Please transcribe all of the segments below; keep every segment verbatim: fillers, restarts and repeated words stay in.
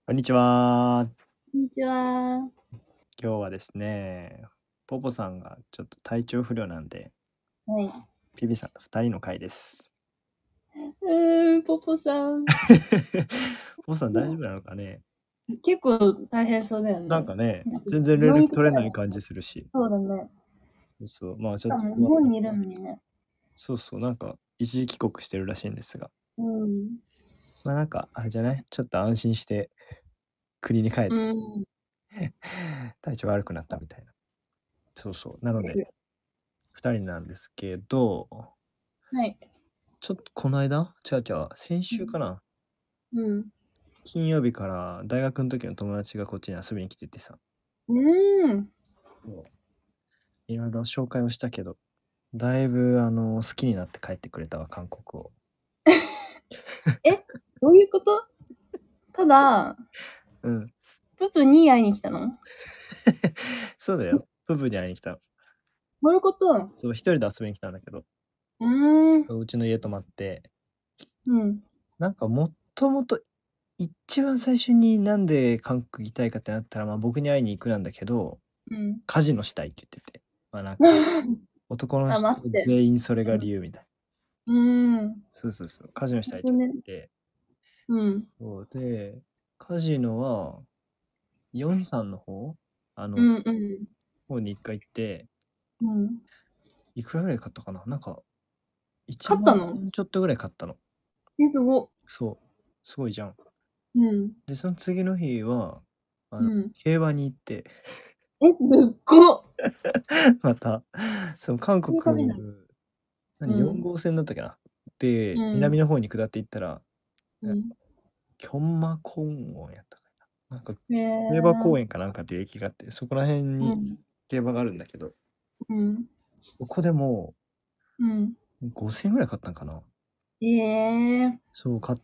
こんにちは。 こんにちは。 今日はですね、ポポさんがちょっと体調不良なんで、 はい。 ピビさんとふたりの回です。 うーん、ポポさん。 ポポさん大丈夫なのかね？ 結構大変そうだよね。 なんかね、 なんか全然連病院絡行きたいわ。 取れない感じするし。 そうだね。 そうそう、まあちょっとしかも不安なんで日本にいるすけど。 のにね。 そうそう、なんか一時帰国してるらしいんですが。 うん。 まあなんか、あれじゃないちょっと安心して国に帰っうてん。 体調悪くなったみたいな。そうそう。なので、ふたりなんですけど、 はい。 ちょっとこの間違う違う、先うん。 週かなうん。 金曜日から大学の時の友達がこっちに遊びに来ててさ、 うーん。 そういろいろ紹介をしたけど、だいぶあの好きになって帰ってくれたわ、韓国を。 え、どういうこと？ただ、 うん。 ププに会いに来たの？ そうだよ。プブに会いに来たの。 どういうこと？ そう、一人で遊びに来たんだけど、 うーん。 そう、うちの家泊まって、 うん。 なんかもともと一番最初になんで韓国行きたいかってなったら、まあ僕に会いに行くなんだけど、 うん。 カジノしたいって言ってて、まあなんか男のあ、 人待って。 全員それが理由みたいな。 うーん。 そうそうそう、カジノしたいってね。 言ってて、 うん。 そうで、カジノは、ヨンさんの方あの、 うんうん。 方に一回行って、 うん。 いくらぐらい買ったかななんか、1万勝ったの？ 円ちょっとぐらい買ったの。 え、すご。 そう。すごいじゃん。 うん。 で、その次の日は、あの、 うん。 競馬に行って、 え、すっご。 また、その韓そういう旅国、 なの？ 何、よんうん。 号線だったっけなで、 うん。 南の方に下っていったら、えうん。 キョンマコンウォンやったかな。なんか、 へ競馬公え。 園かなんかっていう駅があって、そこら辺にうん。 競馬があるんだけど、 うん。 ここでもうん。 ごせんえんぐらい買ったんかな。 ええ。 そう、買って、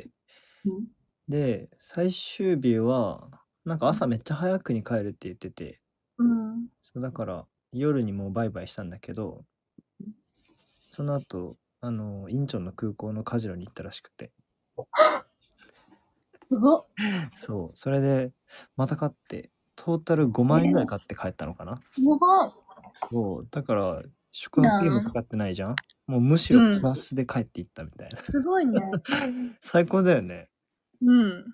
うん。 で、最終日は、なんか朝めっちゃ早くに帰るって言ってて、 うん。 そうだから夜にもうバイバイしたんだけど、その後、あの、インチョンの空港のカジノに行ったらしくて、 すごっ。 そう、それでまた買って、トータルごまん円ぐらいえー、 買って帰ったのかな。 やば。 そう、だから宿いい泊費もかな。 かってないじゃん。もうむしろプうん。 ラスで帰っていったみたいな。 すごいね。 最高だよね。 うん。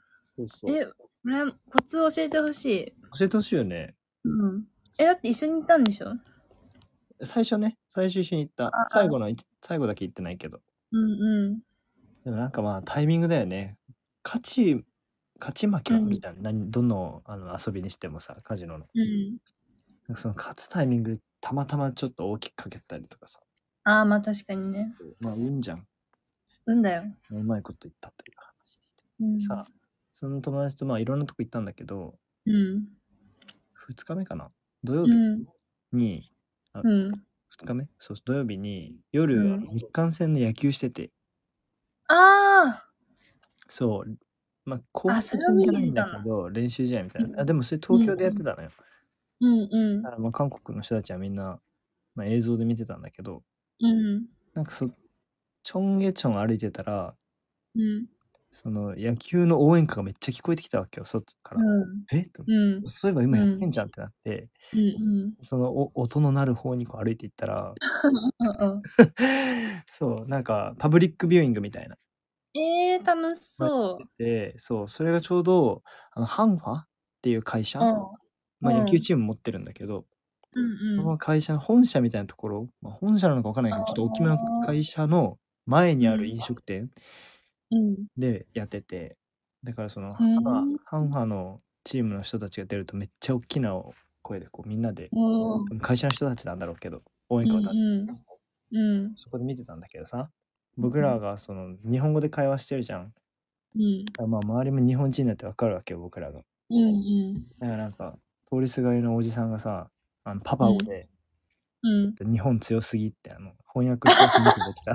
そうそう。 え、これ、コツ教えてほしい。 教えてほしいよね。 うん。え、だって一緒に行ったんでしょ？ 最初ね、最初一緒に行った。最後あ、 のい、最後だけ行ってないけど。 うんうん。 でもなんかまあタイミングだよね。勝ち、勝ち負けうん。 はあるじゃん。何、どの、あの遊びにしてもさ、カジノの。 うん。 なんかその勝つタイミングでたまたまちょっと大きくかけたりとかさ。 ああ、まあ確かにね。 まあ運じゃん。 うんだよ。 うまいこと言ったという話でして。 うん。 でさ、その友達とまあいろんなとこ行ったんだけど、 うん。 ふつかめかな土曜日うん。 に、あ、 うん。 ふつかめそう、土曜日に夜、あうん。 の日韓戦の野球してて、 あそう、まあ、 あ。 公あ、それを見式戦じゃないんに行ったんだ。 だけど、練習試合みたいな。あ、 うん。 でもそれ東京でやっうん。 てたのよ。 うんうん。 だからまあ韓国の人たちはみんな、まあ、映像で見てたんだけど、 うん。 なんかそ、チョンゲチョン歩いてたら、 うん。 その野球の応援歌がめっちゃ聞こえてきたわけよ、外から。 うん。 えとうん。 そういえば今やっうん。 てんじゃんってなって、 うんうん。 そのお音の鳴る方にこう歩いていったら、 うんうん。 そう、なんかパブリックビューイングみたいな。 ええー、楽しまあそやってて、そう、それがちょうど、あの、ハンファっていう会う。 社、 うん。 まあ、野球うん。 チーム持ってるんだけど、 うんうん。 その会社の本社みたいなところ、まあ、本社なのかわかんないあけど、ちょっと大きめの会あ。 社の前うん。 にある飲食店うん。 でやってて、だからその、 うまあ、 ん。 ハンファのチームの人たちが出るとめっちゃ大きな声でこうみんなで、 うん。 会社の人たちなんだろうけど、応援うん歌を歌って、 うん。うん。 そこで見てたんだけどさ、僕らがその日本語で会話してるじゃん。 うん。 まあ周りも日本人だってわかるわけよ、僕らが。 うんうん。 だからなんか、通りすがりのおじさんがさ、あのパうん。 パ語で、 うん。 日本強すぎってあの翻訳したやつ見せてきた。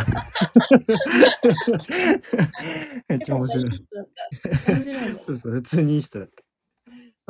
めっやっぱいちゃ面白い。 い人だった。面白いね。 そうそう、普通にいい人だった。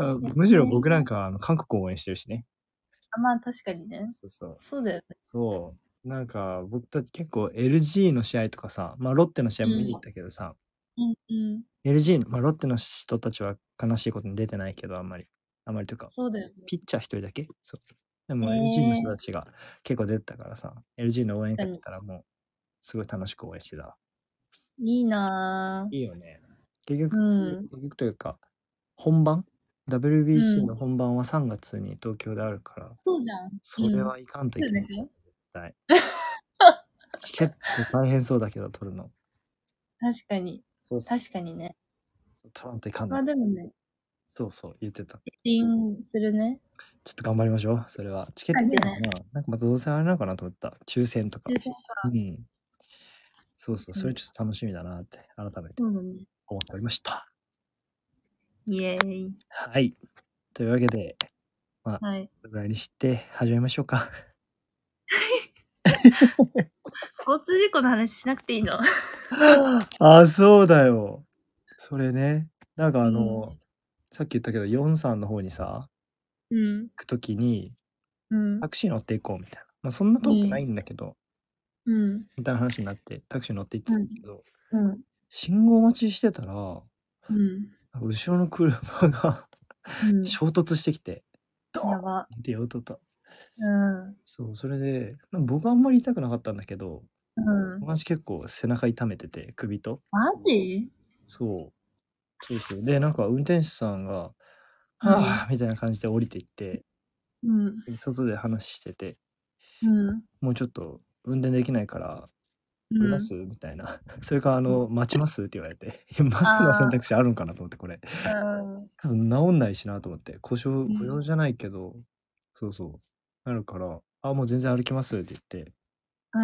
あ、 えむしろ僕なんー、 かあの韓国を応援してるしね。 あ、まあ確かにそうね。 そうそう。 そうだよね。 そう。なんか僕たち結構 エルジー の試合とかさ、まあロッテの試合も見に行ったけどさ、 うんうん。 エルジー の、まあ、ロッテの人たちは悲しいことに出てないけど、あんまり。あんまりというか、 そうだよね。 ピッチャー一人だけそう。でもへエルジー の人えたちが結構出てたからさ、エルジー の応援歌確かに。 見たらもう、すごい楽しく応援してた。 いいないいよね。結ぁ。 局、 うん。 結局というか、本番う ?ダブリュービーシー のん。 本番はさんがつに東京であるから、 そうじゃん。 それうん。 はいかんといけない。 そうでしょ絶対。チケット大変そうだけど、取るの。 確かに。 そうそう。 確かにね。 そう取らんといかんまな。 あでもね、 そうそう、言ってた。 ピンするね。 ちょっと頑張りましょう、それは。チケット感じね。 出るのかななんかまたどうせあれなのかなと思った。抽選とか。 抽選か。 うん。そうそう、 確かに。 それちょっと楽しみだなって改めてそうだね。 思っておりました。 イエーイ。 はい。というわけで、まあ、 はい。 これぐらいにして始めましょうか。 交通事故の話しなくていいの？ あ、そうだよ。それね。なんかあうん。 の、さっき言ったけど、ヨンさんの方にさ、 うん。 行くときに、 うんタ。クシー乗っていこうみたいな。まあ、そんな遠くないんだけど、 うん。 みたいな話になって、タクシー乗って行ってうん。 たんですけど、 うん。 信号待ちしてたら、 うん。 後ろの車がうん。 衝突してきて、ドーンっやば。 ていう音と。 うん。 そう、それで、まあ僕はあんまり痛くなかったんだけど、 うん。 友達結構背中痛めてて、首と。 マジ？ そう、そうそう。で、なんか運転手さんが、 うん。 はぁみたいな感じで降りていって、 うん。 外で話してて、 うん。 もうちょっと運転できないからうん。 降りますみたいな。それからあの、待ちますって言われて、いや、待つの選あ択肢あるんかなと思って、これ。 あ、うん。 多分治んないしなと思って、故障、故うん。 障じゃないけど、そうそう、なるから、あ、もう全然歩きますって言って、 うん。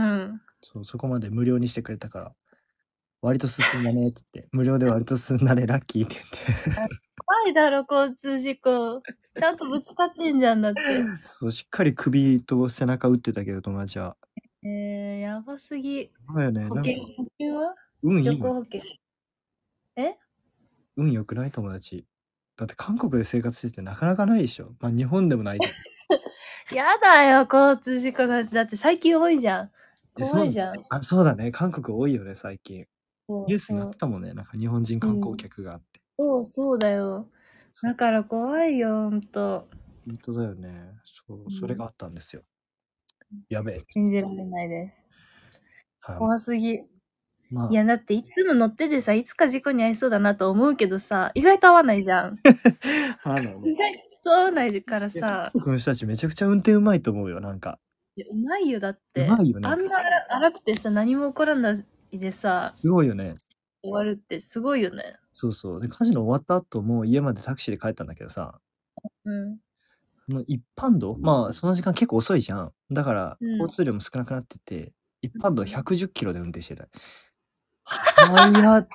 そう、そこまで無料にしてくれたから、割と進んだねって言って、無料で割と進んだね、ラッキーって言って。 怖いだろ、交通事故。ちゃんとぶつかってんじゃんだって。 そう、しっかり首と背中打ってたけど、友達は。 えー、やばすぎ。 だよね、なんか、 保険、保険は？ 運いいよね。 旅行保険。え？ 運良くない友達。だって韓国で生活しててなかなかないでしょ。まあ日本でもないけど。 やだよ、交通事故なんて。だって最近多いじゃん。 え、そう、 怖いじゃん。 あ、そうだね。韓国多いよね、最近。 そうニュースになっそう。 てたもんね。なんか日本人観光うん。 客があって。 そうそうだよ。だから怖いよ、ほんと。 本当だよね。そう、 うん。 それがあったんですよ。やべえ。 信じられないです。 はい。 怖すぎ。 まあ、 いや、だっていつも乗っててさ、いつか事故に遭いそうだなと思うけどさ、意外と合わないじゃん。 あのね。 意外と合わないからいや、韓さ、 国の人たちめちゃくちゃ運転うまいと思うよ、なんか。 いやうまいよ、だっうまて。 いよね。 あんな荒荒くてさ、何も起こらないでさ、 すごいよね。 終わるってすごいよね。 そうそう。で、カジノ終わった後も家までタクシーで帰ったんだけどさ、 うん。 もう一般道まあ、その時間結構遅いじゃん。だから、 うん。 交通量も少なくなってて、一般道うん。 ひゃくじゅっキロで運転してた。はやっ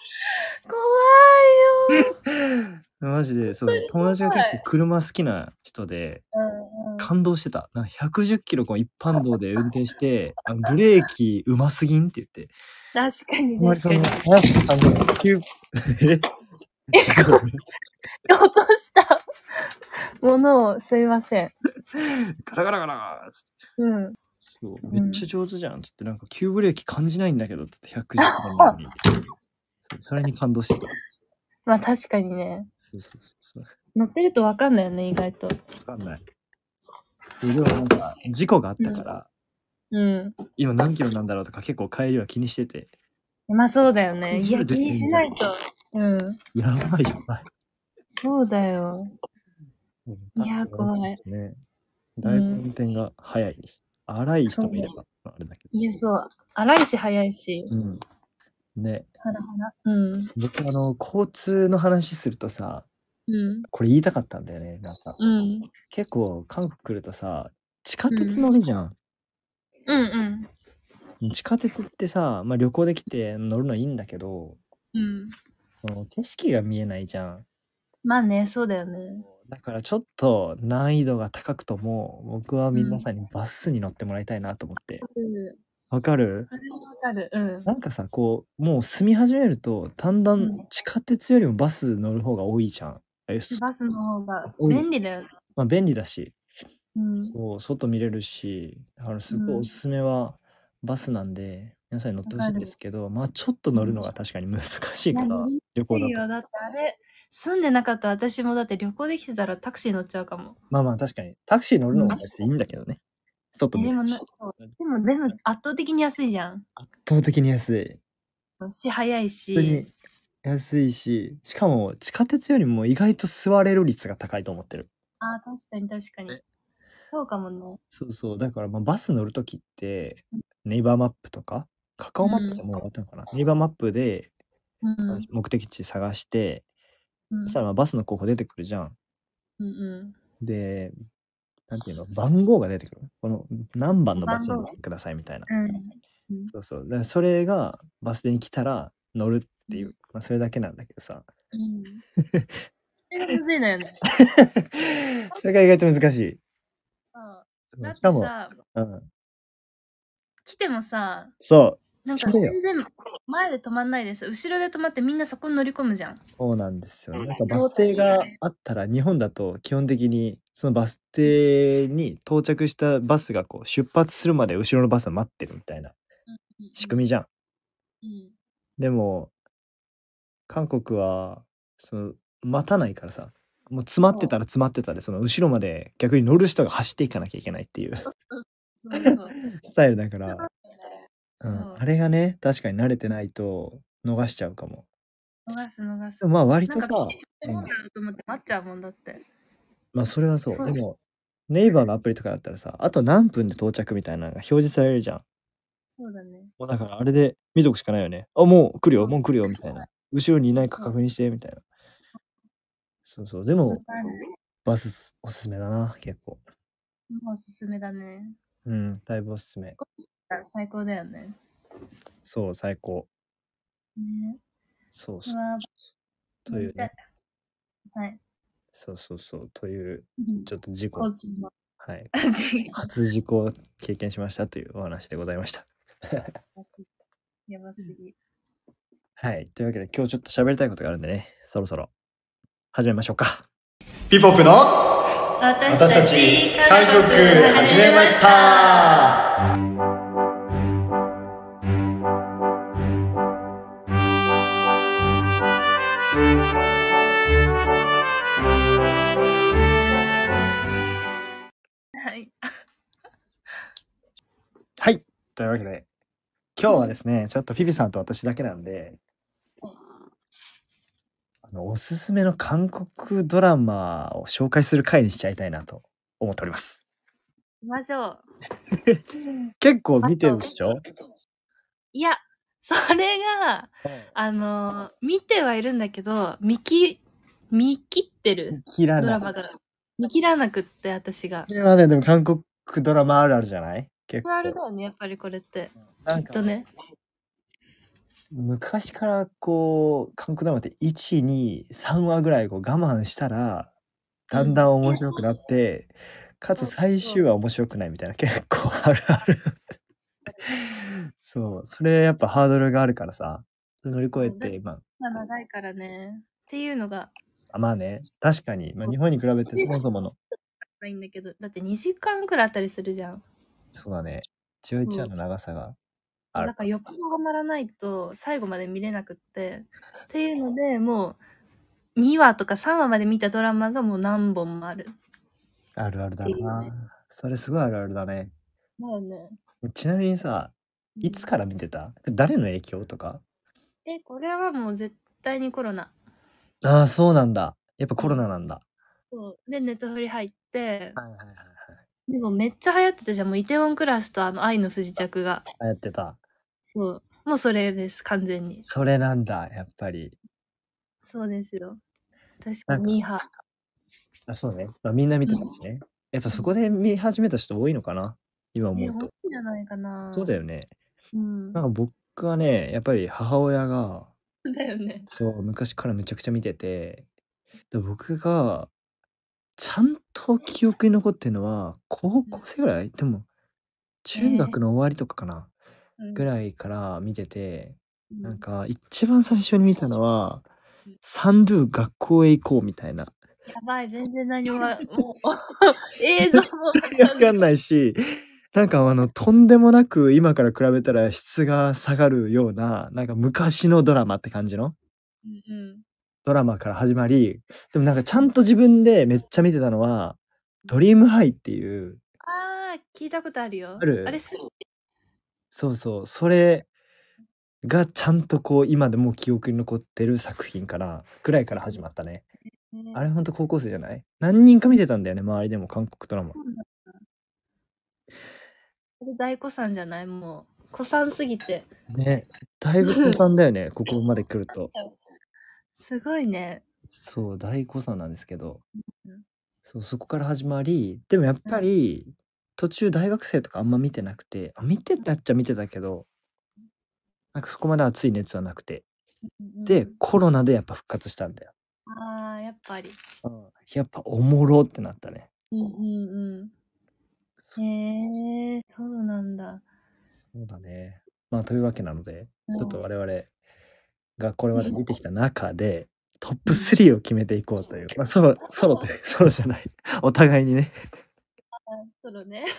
怖いよ。 マジで、そう、友達が結構車好きな人で、 うんうん。 感動してた。なんかひゃくじゅっキロこう一般道で運転して、あのブレーキうますぎんって言って。 確かにあんまりその確かに。 速さ感じない。急ええ、こ落としたものをすいません。 ガラガラガラーつって。 うん。 そう、 うん。 めっちゃ上手じゃんつって、なんか急ブレーキ感じないんだけどってひゃくじゅっキロなのに。そうそれに感動してた。 まあ確かにね。 そうそうそうそう。 乗ってるとわかんないよね、意外と。 わかんない。でもなんか、事故があったから、 うん。 今何キロなんだろうとか結構帰りは気にしてて。 まあそうだよね。いじゅうや、気にしないと。うん。 やばいやばい。 そうだよ。 うんいや、怖い。 ね。 うだいぶ運ん。 転が早い。荒いそうだよ。 人もいれば、あれだけど。 いや、そう。荒いし早いし。 うん。ね。 はらはら。うん。 僕、あの、交通の話するとさ、 うん。 これ言いたかったんだよね。なんか、 うん。 結構、韓国来るとさ、地下うん。 鉄乗るじゃん。 うんうん。 地下鉄ってさ、まあ、旅行で来て乗るのいいんだけど、 うん。 その景色が見えないじゃん。 まあね、そうだよね。 だからちょっと難易度が高くとも、僕はうん。 皆さんにバスに乗ってもらいたいなと思って。 うん。 わかる？ それはわかる。うん。 なんかさ、こう、もう住み始めると、だんだうんん。 地下鉄よりもバス乗る方が多いじゃん。え、そバスの方が多いよ。 便利だよね。 まあ便利だし、 うん。 そう、外見れるし、だからうすごいおん。 すすめはバスなんで、 皆さんに乗ってほしいんですけど、まあちょっと乗るのが確かに難しいから、旅行だと。 いいよ。だってあれ、住んでなかった私もだって旅行できてたらタクシー乗っちゃうかも。 まあまあ確かに。タクシー乗るのも別にいいんだけどね。外え、でもな、 見るし。 そう。でも、でも圧倒的に安いじゃん。 圧倒的に安い。 し、早い本当し。 に安いし、しかも地下鉄よりも意外と座れる率が高いと思ってる。 ああ、確かに確かに。そうかもね。 そうそう。だからまあバス乗るときって、ネイバーマップとか、カカオマップでもう終わったのかな、ネイバーマップでうん。 目的地探して、 うん、 そしたらまあバスの候補出てくるじゃん。 うんうん。 で、なんていうの、番号が出てくる。この何番のバスに番号乗ってくださいみたいな。 うん。うん。 そうそう。だからそれがバス停に来たら乗るっていう、まあそれだけなんだけどさ。 うん。それがむずいのよね。 それが意外と難しい。 そう。だっしかも、 てさ、 うん。 来てもさ、 そう。 なんかそれよ。 全然前で止まんないです。後ろで止まってみんなそこに乗り込むじゃん。 そうなんですよ。なんかバス停があったら、日本だと基本的にそのバス停に到着したバスがこう出発するまで後ろのバスを待ってるみたいな仕組みじゃん。 うん。 でも、韓国はその待たないからさ、もう詰まってたら詰まってたで、その後ろまで逆に乗る人が走っていかなきゃいけないっていうそうそう。 スタイルだから、う、 そうんあれがね、確かに慣れてないと逃しちゃうかも。 逃す逃す。 でもまあ割とさ、 なんか、 うんと思って待っちゃうもんだって。 まあそれはそう。 そうでも、ネイバーのアプリとかだったらさ、あと何分で到着みたいなのが表示されるじゃん。 そうだね。 もうだからあれで見とくしかないよね。あ、もう来るよ、もう来るよみたいな。後ろにいないか確認してみたいな。そうそう。でも、バスおすすめだな、結構。 もうおすすめだね。 うん、だいぶおすすめ。 最高だよね。 そう、最高。 ね。 そうそう。 うわというね。 はい。 そうそうそう。といううん、 ちょっと事故。 交通のはい。 事故初事故を経験しましたというお話でございました。 やばすぎ。 はい。というわけで今日ちょっと喋りたいことがあるんでね、そろそろ始めましょうか。ピポップの私私たち韓国始めました。 はい。 はい。というわけで、今日はですね、ちょっとフィビさんと私だけなんで、あのおすすめの韓国ドラマを紹介する回にしちゃいたいなと思っております。 行きましょう。 結構見てるでしょ？ いや、それが、あの、見てはいるんだけど、見き、見切ってる見切らない。 ドラマが、見切らなくって、私が。 これはね、でも韓国ドラマあるあるじゃない？結構。 あるだよね、やっぱりこれって。きなんかっとね。 昔からこう、韓国ドラマっていち、に、さんわぐらいこう我慢したら、だんだん面白くなって、かつ最終話面白くないみたいな結構あるある。そう、それやっぱハードルがあるからさ、乗り越えて、まあ、 長いからね。っていうのが。 あ、まあね、確かに、まあ、日本に比べてそもそもの。 いいんだけど、だってにじかんくらいあったりするじゃん。 そうだね。じゅういちわの長さがある。 だからよっぽどハマらないと最後まで見れなくって。っていうので、もうにわとかさんわまで見たドラマがもう何本もある。 あるあるだな。それすごいあるあるだね。 だよね。 ちなみにさ、いつから見てた？誰の影響とか？ え、これはもう絶対にコロナ。 ああ、そうなんだ。やっぱコロナなんだ。 そう。で、ネットフリ入って、 はいはいはいはい。 でもめっちゃ流行ってたじゃん。もうイテウォンクラスとあの愛の不時着が。 流行ってた。 そう。もうそれです、完全に。 それなんだ、やっぱり。 そうですよ。確かにミーハー。 あ、そうね。まあ、みんな見てたしね。やっぱそこで見始めた人多いのかな、今思え、 うと。 多いんじゃないかな。 そうだよね。 うん。 なんか僕はね、やっぱり母親が、 だよね。 そう、昔からめちゃくちゃ見てて、で、僕がちゃんと記憶に残ってるのは、高校生ぐらい？でも、中学の終わりとかかな、 うん。 ぐらいから見てて、 うんなんか一番最初に見たのは、サンドゥ学校へ行こうみたいな。 やばい、全然何も、もう、映像もわかんないし、 なんかあの、とんでもなく今から比べたら質が下がるような、なんか昔のドラマって感じのうんうん。 ドラマから始まり、でもなんかちゃんと自分でめっちゃ見てたのは、ドリームハイっていうああ、聞いたことあるよ。 ある？ あれ好き？ そうそう、それがちゃんとこう今でも記憶に残ってる作品かな、ぐらいから始まったね。あね、 れほんと高校生じゃない？何人か見てたんだよね、周りでも韓国ドラマ。 そうなんだ。これ大古参じゃない？もう。古参すぎて。 ね、だいぶ古参だよね、ここまで来ると。 すごいね。 そう、大古参なんですけど、 うん。 そう、そこから始まり、でもやっぱり、途中大学生とかあんま見てなくて、あ、見てたっちゃ見てたけど、なんかそこまで熱い熱はなくて。で、 うん。 コロナでやっぱ復活したんだよ。 ああ、やっぱり。 うん、やっぱおもろってなったね。 うんうんうん。へえ、そうなんだ。 そうだね。まあ、というわけなので、ちょっとうん。 我々がこれまで見てきた中で、トップうん。 スリーを決めていこうという、まあ、ソロソロというソロじゃない、お互いにね。 あ、ソロね。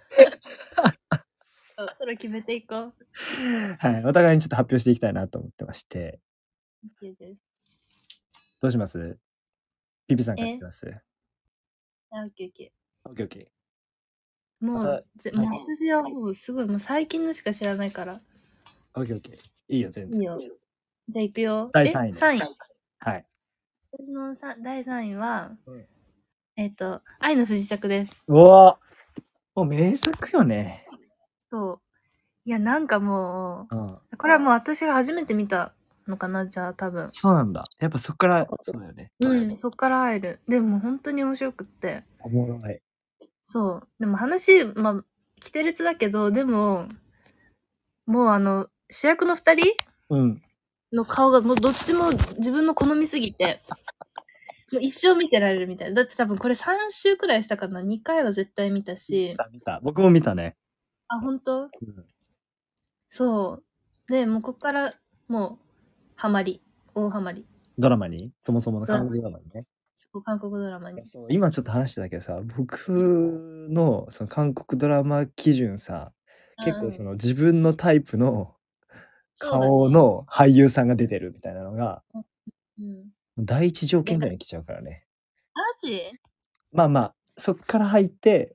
そう、ソロ決めていこう。 はい、お互いにちょっと発表していきたいなと思ってまして。 オッケーです。 どうします？ピピさんからいえ、 きます？ あ、オッケーオッケオッケーオッケー。まー。もう、 た、 ぜもうはい。 私はもうすごい、もう最近のしか知らないから。 オッケーオッケー。いいよ、全然。 いいよ。じゃあ行くよ。 だいえさんいね。 ?さん 位。 はい。 私のさだいさんいは、 うん。 えっと、愛の不時着です。 うわ、もう名作よね。 そう。いや、なんかもうん。 う、これはもう私が初めて見たのかな、じゃあ多分。 そうなんだ。やっぱそっからそうだよね。 うん、そっから入る。でも本当に面白くって。 おもろい。 そう。でも話、まあ、規定列だけど、でも、もうあの、主役の二人うん。 の顔がもうどっちも自分の好みすぎて、もう一生見てられるみたいな。だって多分これさん週くらいしたかな。にかいは絶対見たし。 あ、見た。僕も見たね。 あ、本当？ うん。 そう。で、もうこっからもう、ハマり。大ハマり。 ドラマにそもそもの韓ドラマ。 国ドラマにね。 そう、韓国ドラマに。 そう、今ちょっと話してたけどさ、僕のその韓国ドラマ基準さ、結構うんうん。 その自分のタイプのそうだね。 顔の俳優さんが出てるみたいなのが、 うん。 第一条でか件ぐらいに来ちゃうからね。 マジ？ まあまあ、そっから入って、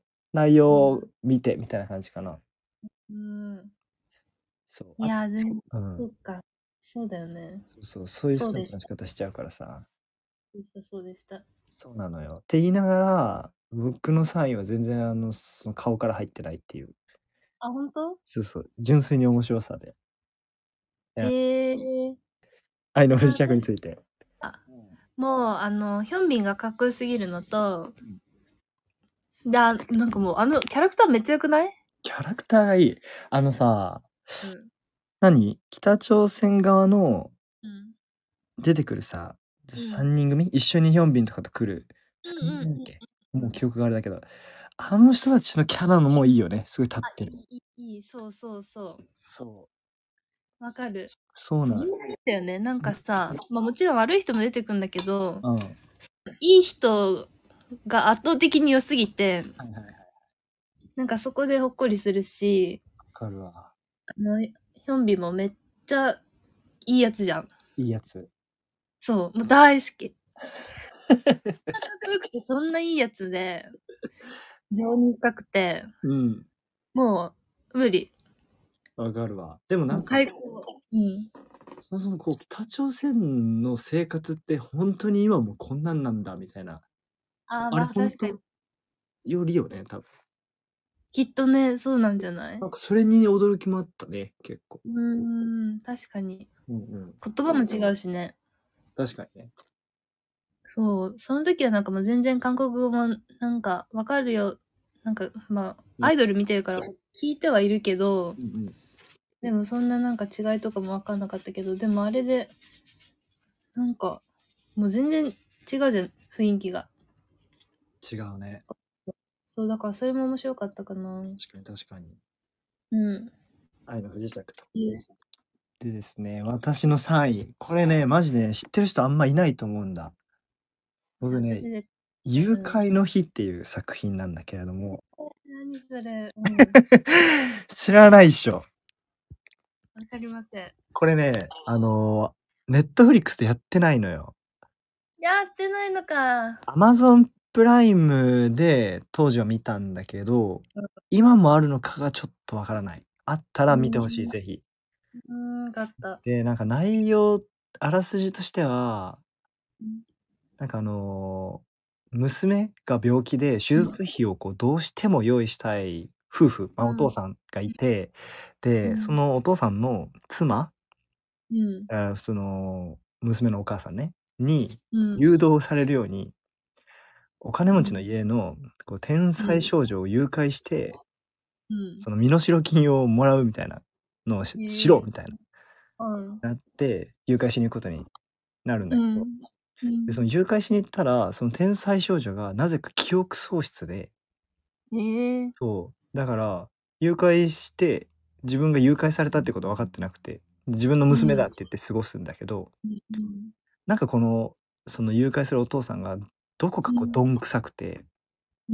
内容をうん。 見てみたいな感じかな。 うん。 そう、あ、 いや、全うん。 そうか。そうだよね。 そうそう、そういうスタートの仕そうでした。 方しちゃうからさ。 そうでした、そうでした。 そうなのよ。って言いながら、僕のさんいは全然あの、その顔から入ってないっていう。 あ、本当？ そうそう、純粋に面白さで。いや、 ええー。 愛の不時着に私ついて。 は、もう、あの、ヒョンビンがかっこよすぎるのと、 うん。 だ、なんかもう、あの、キャラクターめっちゃ良くない？ キャラクターがいい。あのさ、 うん。 何北朝鮮側のうん。 出てくるさ、 うん。 さんにん組一緒にヒョンビンとかと来る。3 うんうん人だっけ？ うん。 もう記憶があれだけど、あの人たちのキャラのもいいよね。すごい立っあ、いてる。 い、いい、いい、そうそうそう。 そう。 わかる。 そうなの。 みんなだよね。なんかさ、まあもちろん悪い人も出てくんだけど、 うん。はいいい人が圧倒的に良すぎて、 はいはい。 なんかそこでほっこりするし、 わかるわ。 あの、ヒョンビもめっちゃいいやつじゃん。 いいやつ。 そう、もう大好き。かっこよくてそんないいやつで、情に深くて、 うん。 もう無理。 わかるわ。でもなもうんか、 最高。うん。 そもそもこう、北朝鮮の生活って本当に今もこんなんなんだみたいな。 ああ、 あれまあ確かに。 本当よりよね、多分。 きっとね、そうなんじゃない？ なんかそれに驚きもあったね、結構。 うーん、確かに。 うんうん。 言葉も違うしね。 確かにね。 そう、その時はなんかもう全然韓国語もなんかわかるよ。なんかまあ、 うん。 アイドル見てるから聞いてはいるけど、 うんうん。 でもそんななんか違いとかもわかんなかったけど、でもあれで、なんか、もう全然違うじゃん、雰囲気が。 違うね。 そう、だからそれも面白かったかな。 確かに確かに。 うん。 愛の不時着と。 いい。 でですね、私のさんい。これね、マジで知ってる人あんまいないと思うんだ。僕ね、 私で、 誘うん。 拐の日っていう作品なんだけれども、 何それ。うん。 知らないっしょ。 わかりません。 これね、あのー、ネットフリックスでやってないのよ。 やってないのか。 アマゾンプライムで当時は見たんだけど、 うん今もあるのかがちょっとわからない。あったら見てほしい、 うんぜひ。 うーん、わかった。 で、なんか内容、あらすじとしては、 うんなんかあのー娘が病気で手術費をこうどうしても用意したい夫婦、まあ、お父さんがいて、で、そのお父さんの妻、 うん。 あその娘のお母さんね、にうん。 誘導されるように、お金持ちの家のこう天才少女を誘拐して、 うん。 その身代金をもらうみたいなのをしへえしろみたいな、 うん。 なって、誘拐しに行くことになるんだけど、 うん。うで、そのん。 誘拐しに行ったら、その天才少女がなぜか記憶喪失で、 へえ。 そう、だから、誘拐して、自分が誘拐されたってことは分かってなくて、自分の娘だって言って過ごすんだけど、 うん。 なんかこの、その誘拐するお父さんがどこかこうどんくさくて、 うん。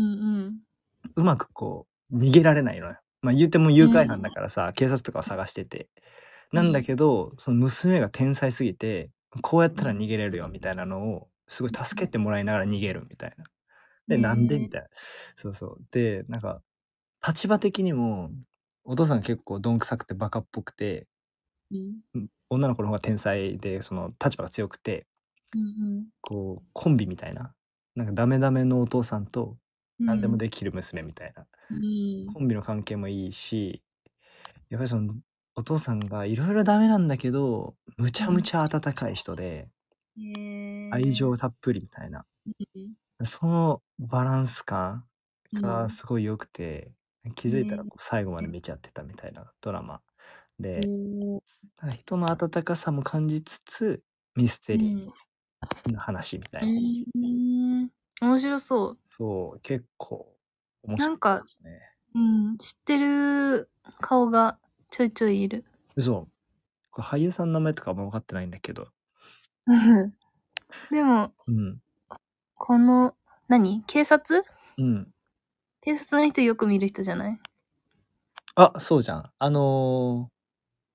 うまくこう逃げられないのよ。まあ言っても誘拐犯だからさ、警察とかを探してて。なんだけど、その娘が天才すぎて、こうやったら逃げれるよみたいなのを、すごい助けてもらいながら逃げるみたいな。で、なんでみたいな。そうそう。で、なんか、立場的にも、お父さん結構どんくさくてバカっぽくて、 うんうん女の子の方が天才で、その立場が強くて、 うんこう、コンビみたいな。なんかダメダメのお父さんと、何でもできる娘みたいな。 うんコンビの関係もいいし、やっぱりその、お父さんがいろいろダメなんだけど、むちゃむちゃ温かい人で、 へえ。 愛情たっぷりみたいな。そのバランス感がすごい良くて、気づいたらこう最後まで見ちゃってたみたいなドラマで、 おなんか人の温かさも感じつつ、ミステリうん。 ーの話みたういな。 ん。面白そう。 そう、結構面白いなんか、 ですね。 うん、知ってる顔がちょいちょいいる。 嘘。これ俳優さんの名前とかあんま分かってないんだけど。 でも、 うん。 この、何警察うん。 警察の人よく見る人じゃない？ あ、そうじゃん。あのー、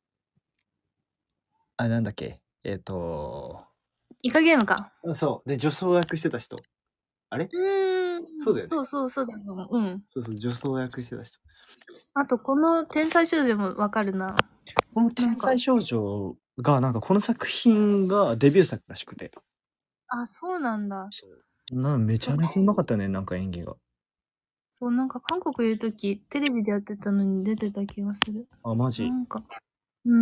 あれなんだっけ。えっ、とイカゲームか。 ー、そう。で、女装役してた人。あれうーん。 そうだよね。 そうそうそうだと思う。うん。 そうそう、女装役してた人。 あと、この天才少女もわかるな。 このなんか天才少女が、なんかこの作品がデビュー作らしくて。 あ、そうなんだ。 そうなめちゃめちゃうまかったね、なんか演技が。 そう、なんか韓国いるとき、テレビでやってたのに出てた気がする。 あ、マなジ。 んか、うん。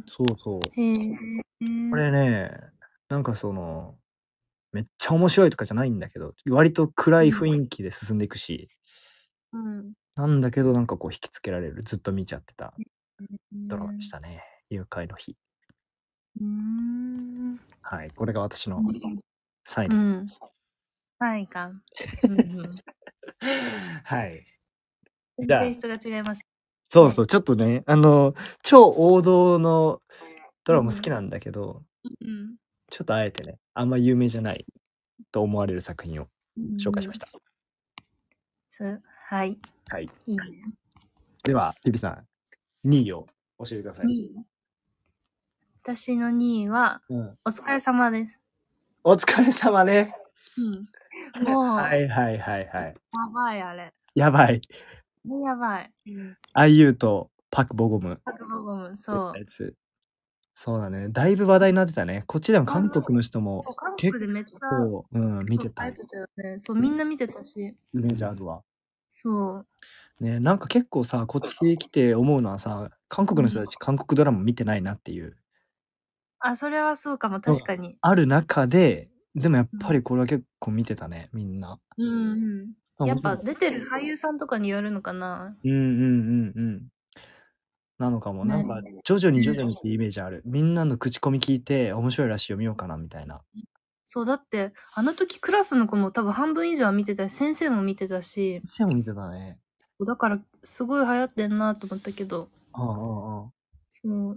そうそう。 へえ。 これね、なんかその、めっちゃ面白いとかじゃないんだけど、割と暗い雰囲気で進んでいくし、 うん。 なんだけどなんかこう引きつけられる、ずっと見ちゃってたドラマでしうたね。誘拐の日。 ーん。 はい、これが私の面白いサイン。 うん。はいか。うんうん。 はい。 テじゃあ、 イストが違います。 そうそう、ちょっとね、あの、超王道のドラマも好きなんだけど、 うん。 ちょっとあえてね、あんま有名じゃないと思われる作品を紹介しました。 そう、はい。 はい。 いいね。 では、リビさん、にいを教えてください。 にい私のにいは、 うん、 お疲れ様です。 お疲れ様ね。 うん。もう、 はいはいはいはい。 やばいあれ。 やばい。 やばい。うん。 アイユーとパク・ボゴム。 パクボゴム、そう。 やつ。そうだね。だいぶ話題になってたね。こっちでも韓国の人もそう、韓結国でめっちゃ、 構、うん、見てた。 流行ってたよね。そう、みんな見てたし。 イメージあるわ。 そう。 ね、なんか結構さ、こっち来て思うのはさ、韓国の人たち、韓国ドラマ見てないなっていう。 あ、それはそうかも、確かに。 ある中で、でもやっぱりこれは結構見てたね、みんな。 うんうん。 あやっぱ面白い出てる俳優さんとかによるのかな。 うんうんうんうん。なのかも。なんか、徐々に徐々にっていうイメージある。みんなの口コミ聞いて、面白いらしいよ、見ようかな、みたいな。 そう、だって、あの時クラスの子も多分半分以上は見てたし、先生も見てたし、 先生も見てたね。 だからすごい流行ってんなと思ったけど、 ああ、ああ。 そう。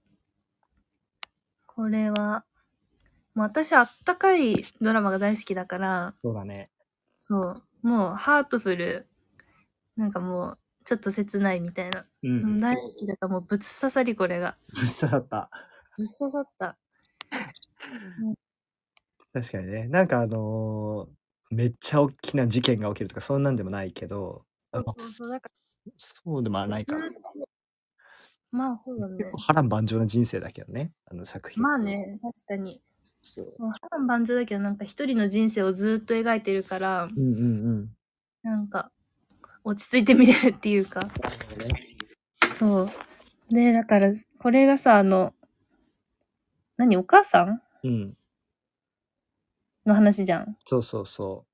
これは、もう私あったかいドラマが大好きだから、 そうだね。 そう。もう、ハートフルなんかもう、ちょっと切ないみたいな。 うんうん。 でも大好きだからもうぶつ刺さりこれが。 ぶっ刺さった。 ぶっ刺さった。うん、 確かにね。なんかあのーめっちゃ大きな事件が起きるとか、そんなんでもないけど、あそうの、 そうそう。だかそうでもら、 ないか。 まあそうだ結構ね。 波乱万丈な人生だけどね、あの作品。 まあね、確かに。 そう。 もう波乱万丈だけど、なんか一人の人生をずっと描いてるから、 うんうんうん。 なんか、落ち着いて見れるっていうか。 なるほどね。 そう。で、だから、これがさ、あの、何、お母さんうん。 の話じゃん。っそうそうそう。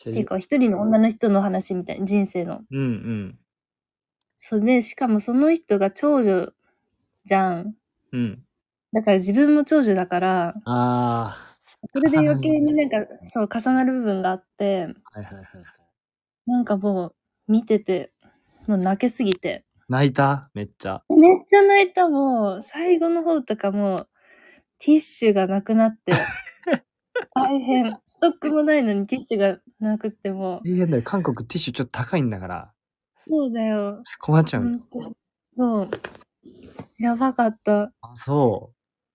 ていうか、一人の女の人の話みたいな、人生の。 うんうん。 そうで、しかもその人が長女じゃん。 うん。 だから自分も長女だから、 あそれであ、重な余計るね。 になんか、そう、重なる部分があって、 はいはいはいはい。 なんかもう、見てて、もう泣けすぎて。 泣いためっちゃ。 めっちゃ泣いた、もう、最後の方とかもう、ティッシュがなくなって、大変。ストックもないのにティッシュがなくってもう、 大変だよ。韓国ティッシュちょっと高いんだから、 そうだよ。 困っちゃうよ。 ほんと。そう。やばかった。 あ、そう。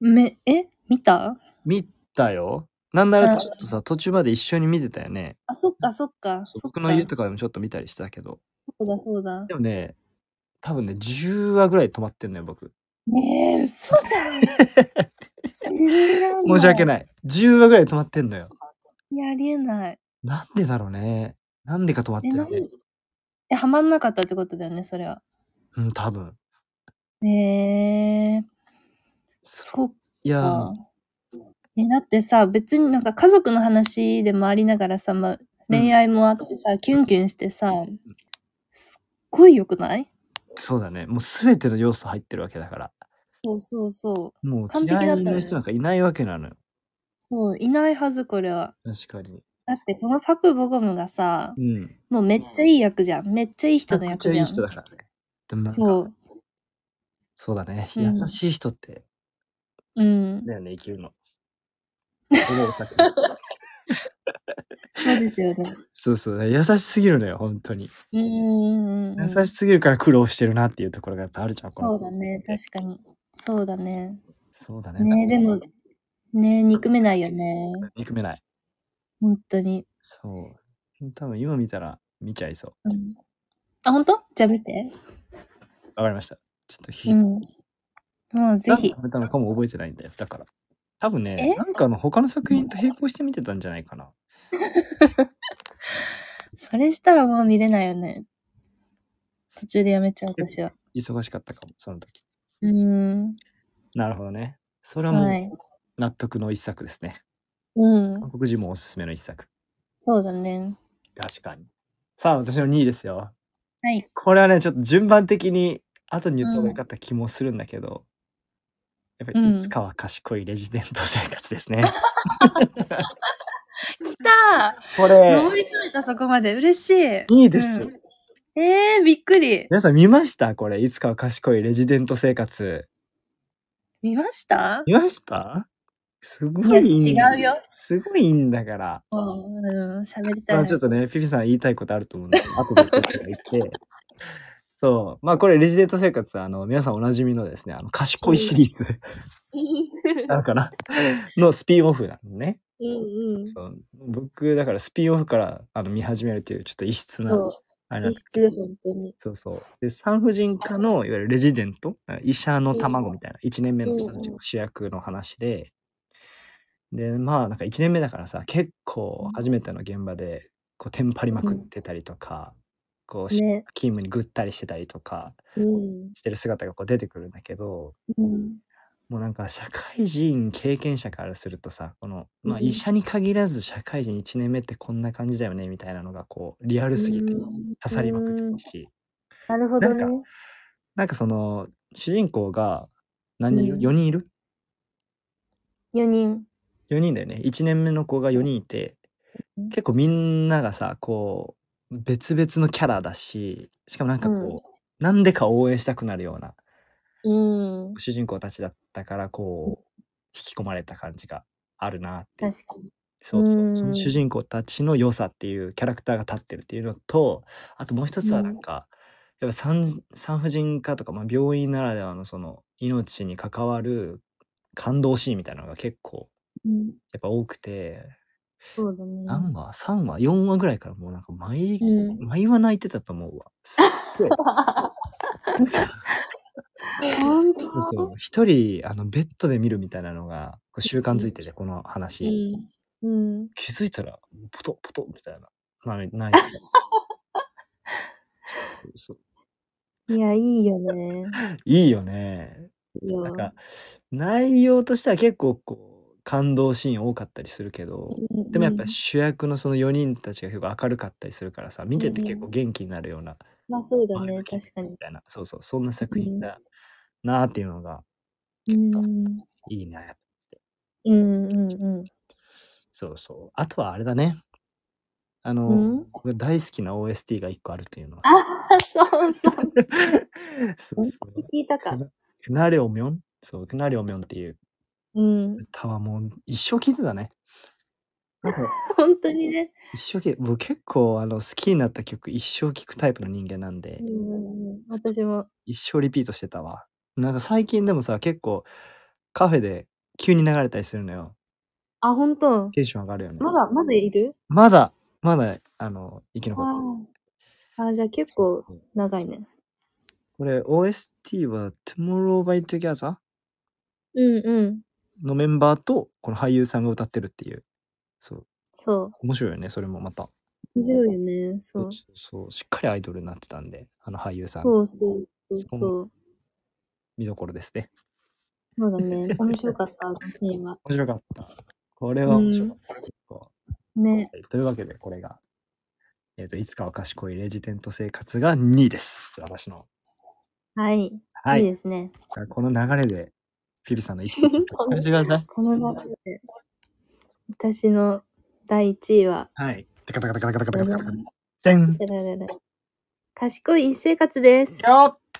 め、え見た見たよ。なんならあ、 ちょっとさ、途中まで一緒に見てたよね。 あ、そっかそっか、 そう、 そっか。 僕の家とかでもちょっと見たりしたけど。 そうだそうだ。 でもね、多分ね、じゅうわぐらい止まってんのよ、僕。 ねえ、嘘じゃん。信じらんない。 申し訳ない。じゅうわぐらい止まってんのよ。 いや、ありえない。 なんでだろうね。なんでか止まっえ、なんてるね。 え、ハマんなかったってことだよね、それは。 うん、多分。 へえ、 そそっいや、 か。え、だってさ、別になんか家族の話でもありながらさ、ま、 うん。 恋愛もあってさ、キュンキュンしてさ、すっごい良くない？ そうだね。もう全ての要素入ってるわけだから。 そうそうそう。 もう完璧嫌いだったのよ。 な人なんかいないわけなのよ。 そう、いないはず、これは。 確かに。 だってこのパク・ボゴムがさ、 うん。めもうめっちゃいい役じゃん。めっちゃいい人のちゃくちゃいい人役じゃん。 だからね。でもなんか、 そう。 そうだね。優うん。 しい人ってうん。 だよね、生きるの。すごい作品。 そうですよね。 そうそう、優しすぎるのよ、ほんとに。 うんうんうんうん。 優しすぎるから苦労してるなっていうところがやっぱあるじゃん、このそうだね、確かに。そうだね。 そうだね。 ね、でも、ね、憎めないよね。 憎めない。 ほんとに。 そう。多分今見たら見ちゃいそう。 うん。あ、ほんと？じゃあ見て。 わかりました。ちょっとひうん。もうぜひ。 何食べたのかも覚えてないんだよ、だから。多分ね、 え？ なんかの他の作品と並行して見てたんじゃないかな。 それしたらもう見れないよね。途中でやめちゃう、私は。 忙しかったかも、その時。 うーん。 なるほどね。それはもうはい。 納得の一作ですね。 うん。 韓国人もおすすめの一作。 そうだね。 確かに。さあ、私のにいですよ。 はい。 これはね、ちょっと順番的に後に言った方がうん。 良かった気もするんだけど、やっぱりいつうん。 かは賢いレジデント生活ですね。 来た！ これ、 上り詰めた、そこまで。嬉しい。 いいです。 うん。ええ、びっくり。 皆さん見ました？これ、いつかは賢いレジデント生活。 見ました？ 見ました？すごいや、 いいいん違うよ。 すごいいいんだから。 もう、うん、喋りたい、 まあ、ちょっとね、ピピさん言いたいことあると思うんで、後で僕が言って。そう、まあ、これレジデント生活は、あの、皆さんお馴染みのですね、あの、賢いシリーズなのかなのスピンオフなのね。 うんうん。 そう、僕だからスピンオフから、あの、見始めるというちょっと異質なそう。 あれなん異質で、 だけど。 ほんとに。 そうそう。で、産婦人科のいわゆるレジデント、医者の卵みたいな、いちねんめの人たちが主役の話で、で、まあ、なんかいちねんめだからさ、結構初めての現場で、こうテンパりまくってたりとか、こう、しね。 勤務にぐったりしてたりとかうん。 してる姿がこう出てくるんだけど、 うん。 もうなんか社会人経験者からするとさ、この、まあ、 うん。 医者に限らず社会人いちねんめってこんな感じだよねみたいなのがこうリアルうすぎてーん。 刺さりまくってうーん。 たし、 なるほなんかどね。 なんかその主人公が何人いる？ うん。 よにんいる？ よにん。 よにんだよね。いちねんめの子がよにんいて、 うん。 結構みんながさ、こう別々のキャラだし、しかもなんかうん。 こう、なんでか応援したくなるようなうーん。 主人公たちだったから、こう引き込まれた感じがあるなっていう。 確かに。 そうそう。その主人公たちの良さっていうキャラクターが立ってるっていうのと、あともう一つはなんか、やっぱ産産婦人科とか、まあ、病院ならではのその命に関わる感動シーンみたいなのが結構うん。 やっぱ多くて、 そうだね。 何話 ?さん 話 ?よん 話ぐらいからもうなんか毎、 うん。 毎話泣いてたと思うわ。すっごい。 本当そうそう。一人、あの、ベッドで見るみたいなのが、こう習慣づいてて、このう話。 ん。うん。 気づいたら、ポトポトみたいな。な泣いてた。そうそういや、いいよね。 いいよね。 いいよ。 なんか、内容としては結構こう、感動シーン多かったりするけど、 うんでもやっぱうん主役のそのよにんたちが結構明るかったりするからさ、見てて結構うん元気になるような、 まあそうだね、 前向き確かに。 みたいな、そうそう、そんな作うん。 品だなっていうのがうん。 いいな。 うんうんうん。 そうそう。あとはあれだね。あうの、 ん僕大好きな オーエスティー がいっこあるっていうのは。 あ、そうそう。 そうそう。 聞いたか。 クナレオミョンそう、クナレオミョンっていううん。 歌はもう一生聴いてたね。なんか本当にね。 一生聴い僕結構あの好きになった曲一生聴くタイプの人間なんでう、んうんうん。私も。 一生リピートしてたわ。なんか最近でもさ、結構カフェで急に流れたりするのよ。 あ、本当。 テンション上がるよね。 まだ、まだいるまだ、まだ、あの、生き残ってる。 ああ。あ、じゃあ結構長いね。 これ オーエスティー は Tomorrow by Together うんうん。 のメンバーとこの俳優さんが歌ってるっていう。そう。 そう。 面白いよね、それもまた。 面白いよね。 そうそう。 そうそう。しっかりアイドルになってたんで、あの俳優さん。 そうそうそうそこもそう。 見どころですね。 そうだね。面白かった、あのシーンは。 面白かった。これは面白かった。結構ね。 というわけで、これが、えっ、と、いつかは賢いレジデント生活がにいです。私の。 はい。 はいい。 いですね。 じゃあこの流れで、ピピさんのいちいこのしてください。 この中で、私のだいいちいは、 はい。テカテカテカテカテカテカテカじゃじゃん。 てん。 だだだだ賢い一生活です。 よっ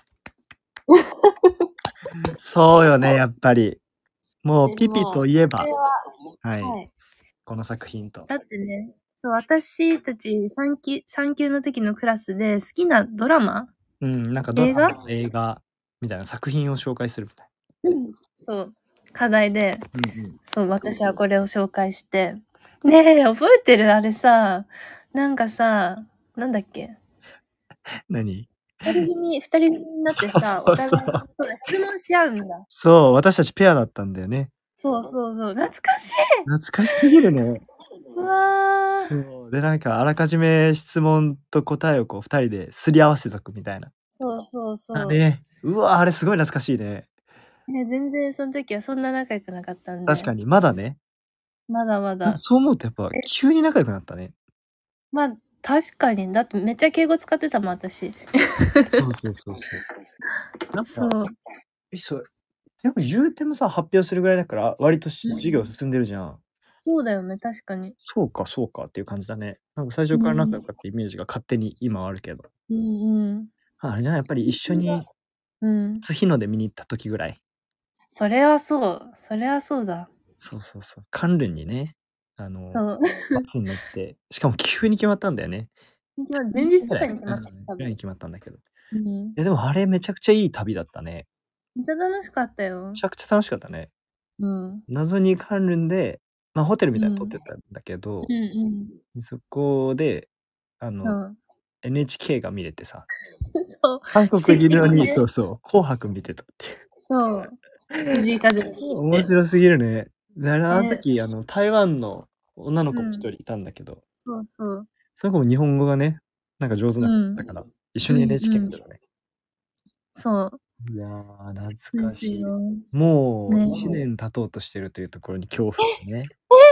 そうよね、やっぱり。もう、ピピといえばこれ、は、 はい、 はい。 この作品と。 だってね、そう、私たちさん級、三級の時のクラスで好きなドラマうん、なんかドラ映画マ、映画みたいな作品を紹介するみたいそう、課題で、 な。うんうん。 そう、私はこれを紹介して。ねえ、覚えてるあれさ、なんかさ、なんだっけ何二人組、二人組になってさ、 そうそうそうお互いにそうだ質問し合うんだ。 そう、私たちペアだったんだよね。 そうそうそう、懐かしい懐かしすぎるね。 うわー。 そう。で、なんか、あらかじめ質問と答えをこう、二人ですり合わせとくみたいな。 そうそうそう。 あれ、うわ、あれすごい懐かしいね。 ね、全然その時はそんな仲良くなかったんで。 確かに、まだね。 まだまだ。 そう思うとやっぱ、急に仲良くなったね。 まあ、確かに。だってめっちゃ敬語使ってたもん、私。 そうそうそうそう。なんそう。 か、え、そう。でも言うてもさ、発表するぐらいだから、割としうん授業進んでるじゃん。 そうだよね、確かに。 そうか、そうかっていう感じだね。なんか最初から仲良かったイメージが勝手に今はあるけど。 うんうん。 あれじゃない、やっぱり一緒にうん。 初日の出見に行った時ぐらい。 それはそう。それはそうだ。 そうそうそう。カンルンにね、あの、 そう。 バスに乗って、しかも急に決まったんだよね。 一番前日とかに決まった。 うん、 多分。 ぐらいに決まったんだけど。 うん。 いやでもあれめちゃくちゃいい旅だったね。 めっちゃ楽しかったよめ。ちゃくちゃ楽しかったね。 うん。 謎にカンルンで、まあホテルみたいなの取ってたんだけど、 うんうん。 そこで、あその、 う。 エヌエイチケー が見れてさ、 そう。 韓国にいるのに、 奇跡的にねそうそう、紅白見てたっていう。 そう。藤井風。 面白すぎるね。であれ、あのね時、あの、台湾の女の子も一人いたんだけど、 そうそう。 その子も日本語がね、なんか上手な子だったから、一緒に エヌエイチケー 見てたね。 そう。 いやー、懐ですかしい。 よ。 もうねいちねん経とうとしてるというところに恐怖ね。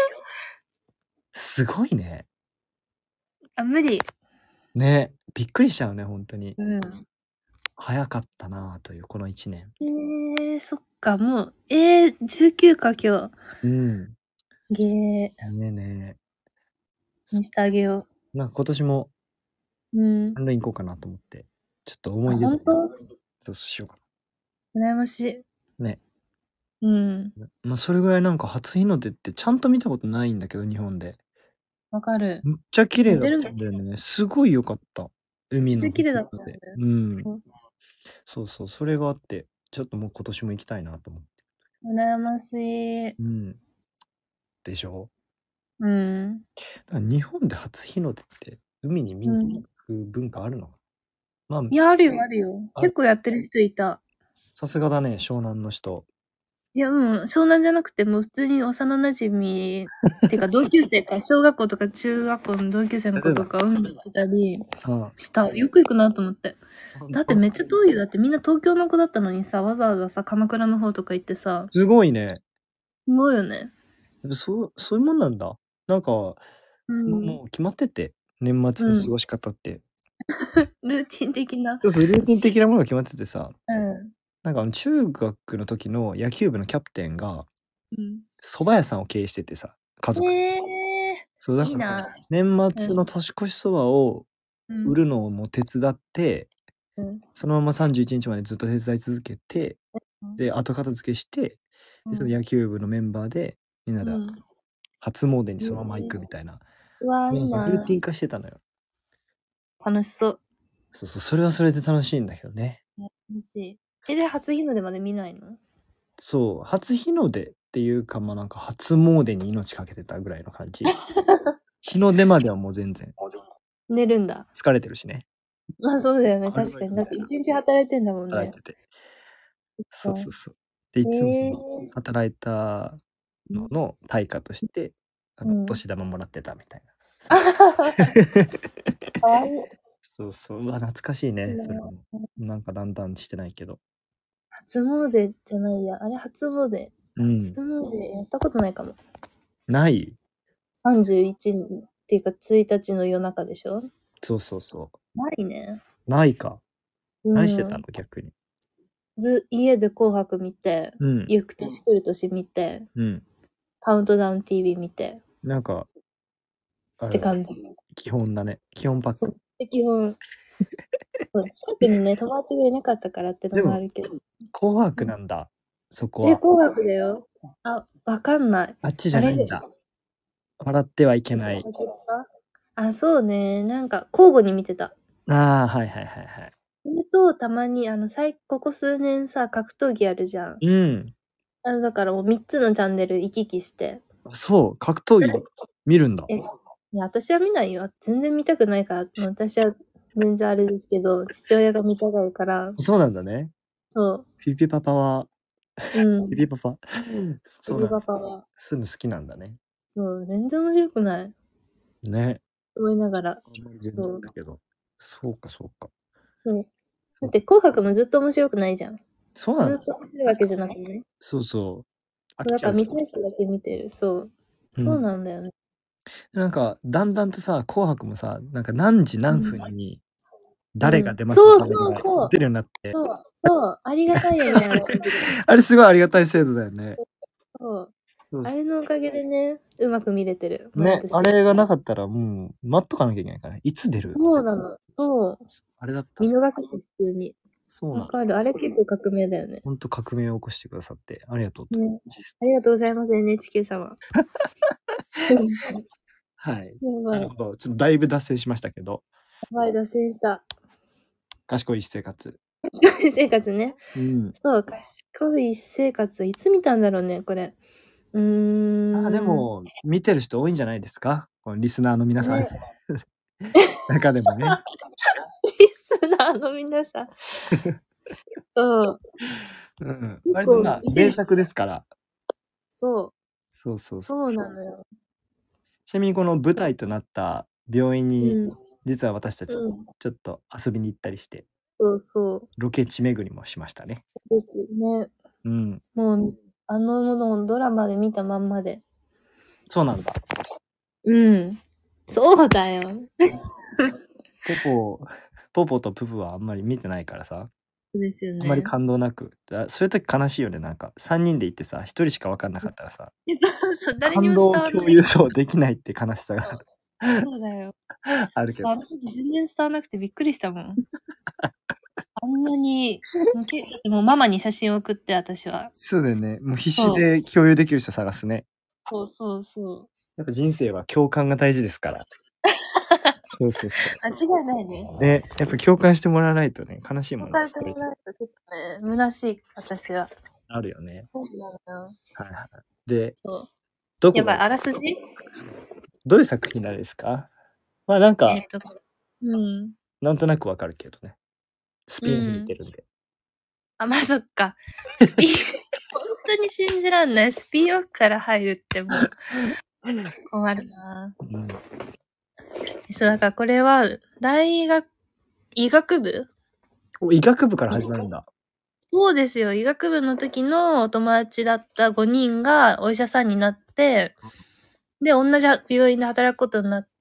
すごいね。 あ、無理。 ね、びっくりしちゃうね、ほんとに。 うん。 早かったなというこのいちねん。 えー、そっか、もう、えー、じゅうきゅうか、今うん。 日。ゲー、 ねね。 にしてあげよなんか今年もう。うん。 関連行こうかなと思って、ちょっとあ、 思い出とかほんとそうしようか羨ましい。 な。ね。 うん。 まあ、それぐらいなんか初日の出ってちゃんと見たことないんだけど、日本で。 わかる。 むっちゃ綺麗だっ寝てるたんだよね。すごい良かった。海のめっちゃ綺麗だ初日の出。 ったよね。 うん。 そう。 そうそう、それがあって、ちょっともう今年も行きたいなと思って。 羨ましい。 うん。でしょ？ うん。 だから日本で初日の出って海に見うにん。 行く文化あるの？まあ、 いや、あるよ、あるよ。 ある。 結構やってる人いた。 さすがだね、湘南の人。 いや、うん。湘南じゃなくて、もう普通に幼馴染っていうか同級生か、小学校とか中学校の同級生の子とか海に行ってたりうん。 した。よく行くなと思って。 ほんとだってめっちゃ遠いよ。だってみんな東京の子だったのにさ、わざわざさ、鎌倉の方とか行ってさ、 すごいね。 すごいよね。 やっぱそうそういうもんなんだ。なんか、もう。 もう決まってて、年末うん。 の過ごし方って。 ルーティン的な。 そうそう、ルーティン的なものが決まっててさ、 うん。 なんかあの中学の時の野球部のキャプテンがうん。 蕎麦屋さんを経営しててさ、家族で。 えそう、だー、いいからな。 年うん。 末の年越しそばをうん。 売るのも手伝って、 うん。 そのままさんじゅういちにちまでずっと手伝い続けて、 うん。 で、後片付けして、で、そのうん。 野球部のメンバーでみんなでうん。 初詣にえそのまま行ー、 くみたいな。 うわー、いなんいな。 かルーティン化してたのよ。 楽しそう。 そうそう、それはそれで楽しいんだけどね。 楽しい。え、で、初日の出まで見ないの？ そう、初日の出っていうか、ま、なんか初詣に命かけてたぐらいの感じ。日の出まではもう全然。 寝るんだ。 疲れてるしね。 まあ、そうだよね、 アル確かに。だってバイトみたいな。 一日働いてんだもんね。 働いてて。 そっか。 そうそうそう。で、いえつもそのー。 働いたのの対価として、あの、おうん。 年玉もらってたみたいな。 あそう。 ははは。かわいい。 そうそう。うわ、懐かしいね、 いいな。 それも。なんかだんだんしてないけど。 初詣じゃないや。あれ、初詣。 う初ん。 詣やったことないかも。 ない？ さんじゅういちっていうかついたちの夜中でしょ？ そうそうそないね。 う。ないか。 う何してたの？ ん。 逆に。 ず、家で紅白見て、 うん。 ゆく年来る年見て、 うん。 カウントダウン ティーブイ 見てなんか、あれだ、 って感じ。 基本だね。基本パック。 そう。で、基本、そう近くにね、友達がいなかったからってのでも、 もあるけど。 紅白なんだ、そこえ、 は。 紅白だよ。あ、わかんない。 あっちじあれゃないんだ。笑ってはいけない。 あ、そうね。なんか、交互に見てた。 ああ、はいはいはいはい。 それと、たまに、あの、最、ここ数年さ、格闘技あるじゃん。 うん。 あの、だからもうみっつのチャンネル行き来して。 そう、格闘技見るんだ。 え、いや、私は見ないよ。全然見たくないから。もう私は全然あれですけど、父親が見たがるから。 そうなんだね。 そピピパパは、 う。うピん。 ピパパ。そピピうなんだ。 パパは。 そういうの好きなんだね。 そう、全然面白くない。 ね。 思いながら。 あんまり全そう。 然だけど。そうかそうか。 そう。だって、紅白もずっと面白くないじゃん。 そうなんだ。 ずっと面白いわけじゃなくてね。 そうそう。飽きだからちゃう。 見たい人だけ見てる。そう。そううん。 なんだよね。 なんか、だんだんとさ、紅白もさ、なんか何時何分に誰がうん。 出ますそうみたいなのがそうそう。 出るようになって。 そう、そう。ありがたいよね、あれ。 あれすごいありがたい制度だよね。 そう。 そうそあれのおかげでね、うまく見れてる。 う。ね、 毎年。 あれがなかったらもう待っとかなきゃいけないからね。いつ出る？ そうなの。そう。 あれだった。 見逃すし、普通に。 そうなの。 わかる。あれ結構革命だよね。 ほんと革命を起こしてくださってありがとうと。 ね。ありがとうございます、エヌエイチケー 様。 はい。 やば。 ないるほど。ちょっとだいぶ脱線しましたけど、 やばい、脱線した。 賢い生活。 賢い生活ね。 うん。 そう、賢い生活。いつ見たんだろうね、これ。うーん。 あ、でも、見てる人多いんじゃないですか？このリスナーの皆さん。 ね。 中でもね。 リスナーの皆さん。そう。 うん。 結割とまあ、 構見てる。 名作ですから。 そう。 そうそうそそうなのよ。 う。ちなみにこの舞台となった病院うに、 ん。 実は私たちうん。 ちょっと遊びに行ったりして、 そうそう。 ロケ地巡りもしましたね。 ですね。 うん。 もう、あのものをドラマで見たまんまで。 そうなんだ。 うん。そうだよ。 ポポ、ポポとププはあんまり見てないからさ。 そうですよあんまりね。 感動なく。だそういう時悲しいよね。なんか、さんにんで行ってさ、ひとりしか分かんなかったらさ、 そうそう、誰に感も動を共伝わらない。 有そうできないって悲しさがそうだよ。 あるけど。 あの時全然伝わらなくてびっくりしたもん。あんなに、もうけもうママに写真を送って、私は。 そうだよね。もう必死で共有できる人探すね。 そうそうそう。 やっぱ人生は共感が大事ですから。そうそうそう。 間違いないね。 ね、やっぱ共感してもらわないとね、悲しいもんね。 共感してもらうとちょっとね、虚しい、私は。 あるよね。 そうなのよ。 はいはい。で、 そう。 どこやっぱりが、 あらすじどういう作品なんですか？まあなんか、 えっと、うん。 なんとなくわかるけどね。スうピンオフ見ん。 てるんで。 あ、まあそっか。スピン、本当に信じらんない。スピンオフから入るってもう困るな。 うん。 そう、だからこれは、大学、医学部お、医学部から始まるんだ。 そうですよ。医学部の時のお友達だったごにんがお医者さんになって、で、同じ病院で働くことになって、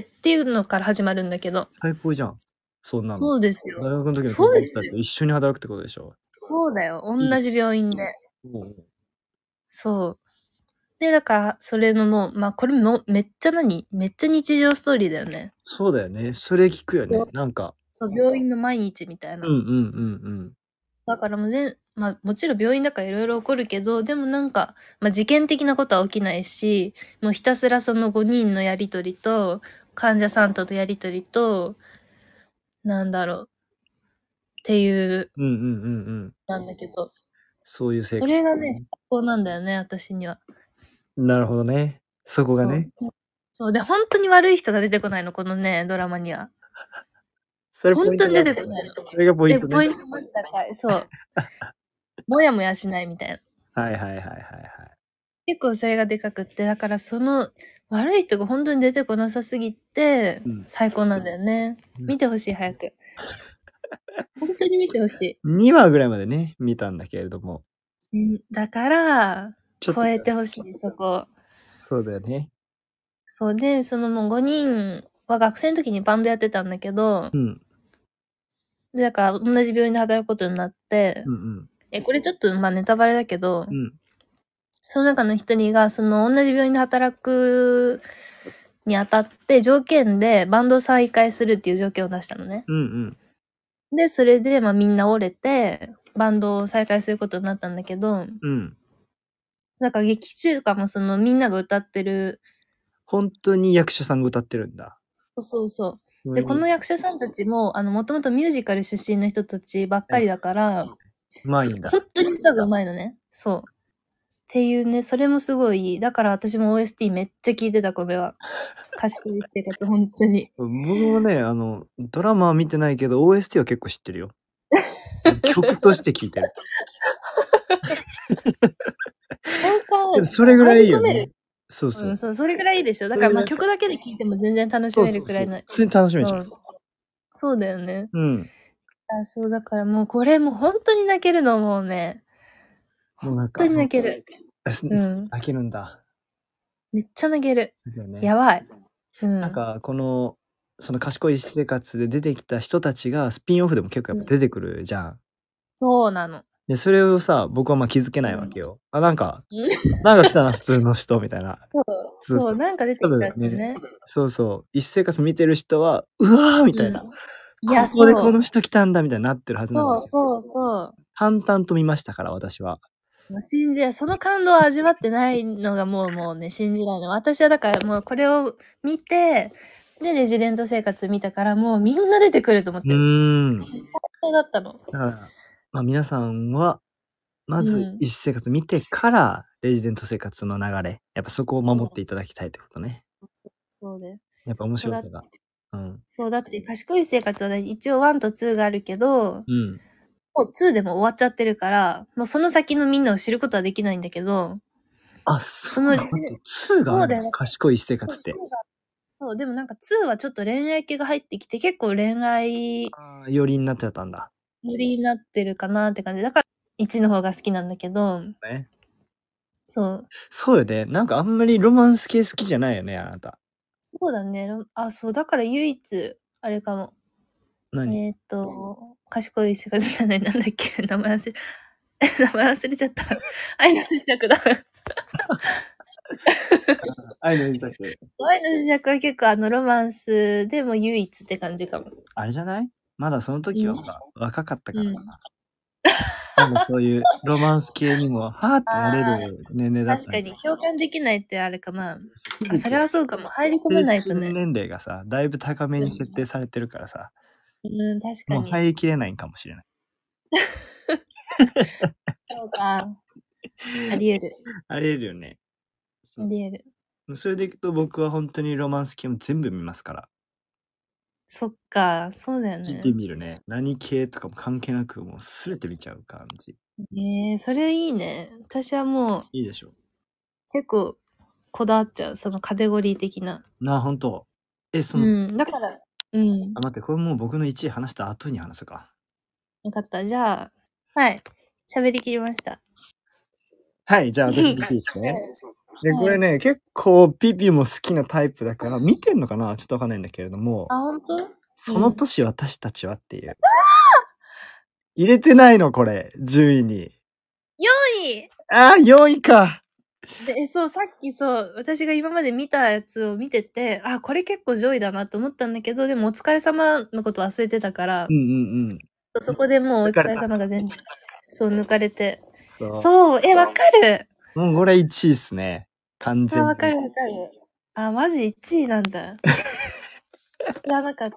っていうのから始まるんだけど。 最高じゃん。そんなの。 そうですよ。 大学の時のそうですよ。 友達だと一緒に働くってことでしょ。 そうだよ。 いい同じ病院で。 おうそう。で、だから、それのもう、まあ、これもめっちゃ何めっちゃ日常ストーリーだよね。 そうだよね。それ聞くよね。なんか。 そう、病院の毎日みたいな。 うんうんうんうん。 だからもう全、まあもちろん病院だからいろいろ起こるけど、でもなんか、まあ事件的なことは起きないし、もうひたすらそのごにんのやりとりと、患者さんとのやりとりと、なんだろう、っていう、 うんうんうんうん。 なんだけど、 そういう生そ活。 れがね、最高なんだよね、私には。 なるほどね。そこがそう。 ね。 そう。で、本当に悪い人が出てこないの、このね、ドラマには。 それポ本当にイントだ。 出てこないの。 それがポインで、 トね。 ポイントマジ高い。そう。もやもやしないみたいな。 はいはいはいはいはい。 結構それがでかくって、だからその悪い人が本当に出てこなさすぎて、 うん最高なんだよね。 うん見てほしい、早く。本当に見てほしにわぐらいまでね、見たんだけれども。 い。だから、 ちょっと超えてほしい、そこ。 そうだよね。 そうで、そのもうごにんは学生の時にバンドやってたんだけど、 うん。 で、だから同じ病院で働くことになってう、んえ、これちょっとまあネタバレだけど、 うん。うん。 その中の一人が、その同じ病院で働くにあたって条件でバンドを再開するっていう条件を出したのね。 うんうん。 で、それでまあみんな折れて、バンドを再開することになったんだけど、 うん。 だから劇中とかもそのみんなが歌ってる、 本当に役者さんが歌ってるんだ。 そうそうそう。で、この役者さんたちも、あの、もともとミュージカル出身の人たちばっかりだから、 うまいんだ。 本当に歌が上手いのね。そう。っていうね、それもすごいいい。だから私も オーエスティー めっちゃ聞いてた、これは。賢い生活、本当に。 僕もね、あの、ドラマは見てないけど、オーエスティー は結構知ってるよ。曲として聴いてる。でもそれぐらいいいよね。そうそうう。 ん、そう、それぐらいいいでしょ。だからまあ曲だけで聴いても全然楽しめそうそうそう。 るくらいの。 普通に楽しめちゃうん。そうだよね。 う。うん。 あ、そう、だからもうこれもう本当に泣けるの、もうね。本もうなんか、 当に泣ける。 あすうん。 泣けるんだ。 めっちゃ泣ける。 そうだよね。 やばい。うん。 なんか、この、その賢い私生活で出てきた人たちがスピンオフでも結構やっぱ出てくるじゃん。 そうなの。 で、それをさ、僕はまあ気づけないわけよ。あ、なんか、 うんなんか来たな、普通の人みたいな。 そう、 そうそう、なんか出て多きた分ね、 ってね。 そうそう、一生活見てる人は、うわーみたいな。 うん。いや、 ここでそう。 この人来たんだみたいになってるはずなのに。 そうそうそう。 淡々と見ましたから、私は。 もう信じられその感動を味わってないのがもうもうね、信じられない。私はだからもうこれを見て、で、レジデント生活見たからもうみんな出てくると思っうて。 ーん。 最高だったの。 だから、まあ皆さんは、まずうん。 一生活見てから、レジデント生活の流れ、やっぱそこを守っていただきたいってことね。 そうそうで。 やっぱ面そうだ白さが。うん。 そう、だって賢い生活はね一応ワンとツーがあるけど、 うん。 もうツーでも終わっちゃってるから、もうその先のみんなを知ることはできないんだけど、 あ、 そのそうなの？ツーがあるの？ そうだよね。 賢い私生そう、 活って。 ツーがそう、でもなんかツーはちょっと恋愛系が入ってきて、結構恋愛ああ、寄りになっちゃったんだ。 寄りになってるかなって感じ。だからいちの方が好きなんだけど、 ね。 そう。 そうよね。なんかあんまりロマンス系好きじゃないよね、あなた。 そうだね。ろあ、そう、だから唯一、あれかも。 何？ えっと、賢い生活じゃない、なんだっけ、名前忘れ、名前忘れちゃった。愛の不時着だ。 愛の不時着。 愛の不時着は結構あのロマンスでも唯一って感じかも。 あれじゃない？ まだその時はうんほら、若かったかうん。 らさ。まだそういうロマンス系にも、はーってなれああ、 る年齢だったんで。 確かに共感できないってあるかな。あ、それすべて、 はそうかも。入り込め精ないとね。 神年齢がさ、だいぶ高めうん。 に設定されてるからさ、 うん、確かもうに。 入りきれないんかもしれない。 そうか。あり得る。 ありえるよね。そう。 あり得る。 それでいくと僕は本当にロマンス系も全部見ますから。 そっか、そうだよ見てね。 みるね。何系とかも関係なく、もうすべて見ちゃう感じ。 えー、それいいね。私はもういいでしょ結構こだわっちゃう。そのカテゴリー的な。 う。なあ、ほんと。え、その、 うん。だから、うん。 あ、待って、これもう僕のいちい話した後に話すか。 よかった。じゃあ、はい。喋りきりました。 はい、じゃあ私のいちいですね。で、これね、結構ピピも好きなタイプだから、見てんのかなちょっとわかんないんだけれども、 あ、ほんと？ その年私たちはっていう。入れてないの、これ、順位に。 よんい！ あー、よんいか。 で、そう、さっきそう、私が今まで見たやつを見てて、あ、これ結構上位だなと思ったんだけど、でもお疲れ様のこと忘れてたから、 うんうんうん。 そこでもうお疲れ抜かれた。 様が全然、そう、抜かれて。 そう。 そう、え、わかる！ もうこれいちいっすね。完あ、 全に。 わかるわかる。あ、マジいちいなんだ。知らなかった。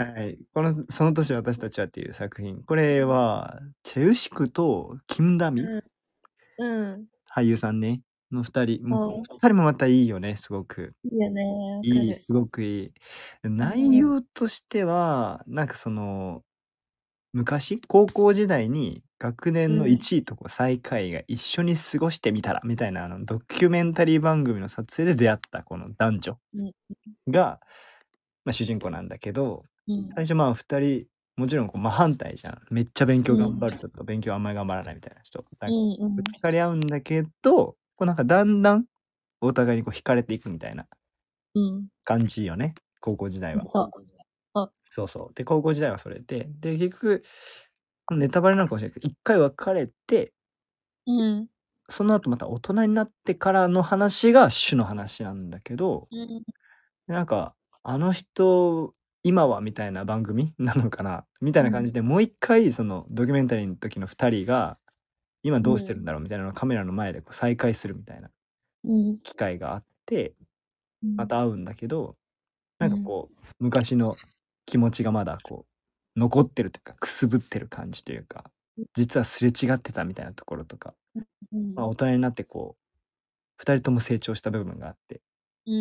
はい。この、その年私たちはっていう作品。これは、チェウシクとキムダミ、 うん。うん。 俳優さんね、の二人。もう、 そう。 二人もまたいいよね、すごく。 いいよね、わかいい、 る。 すごくいい。内うん。 容としては、なんかその、昔、高校時代に学年のうん。 いちいとこう最下位が一緒に過ごしてみたらみたいなあのドキュメンタリー番組の撮影で出会ったこの男女うん。 が、まあ、主人公なんだけど、 うん。 最初まあふたりもちろんこう真反対じゃん。めっちゃ勉強うん。 頑張る人と勉強あんまり頑張らないみたいな人。なんかうんうん。 ぶつかり合うんだけど、こうなんかだんだんお互いにこう惹かれていくみたいなうん。 感じよね。高校時代は。 そう。そう。 そうそう。で、高校時代はそれで、で、結局、ネタバレなのかもしれないけど、一回別れて、 うん。 その後また大人になってからの話が主の話なんだけど、 うん。 なんか、あの人、今はみたいな番組なのかなみたいな感じで、もう一回、そのドキュメンタリーの時の二人が、今どうしてるんだろうみたいなのをカメラの前でこう再会するみたいなうん。 機会があって、 うん。 また会うんだけど、 うん。 なんかこう、昔の気持ちがまだこう、残ってるというか、くすぶってる感じというか、実はすれ違ってたみたいなところとか、 うんまあ、大人になってこう、二人とも成長した部分があって、 うん。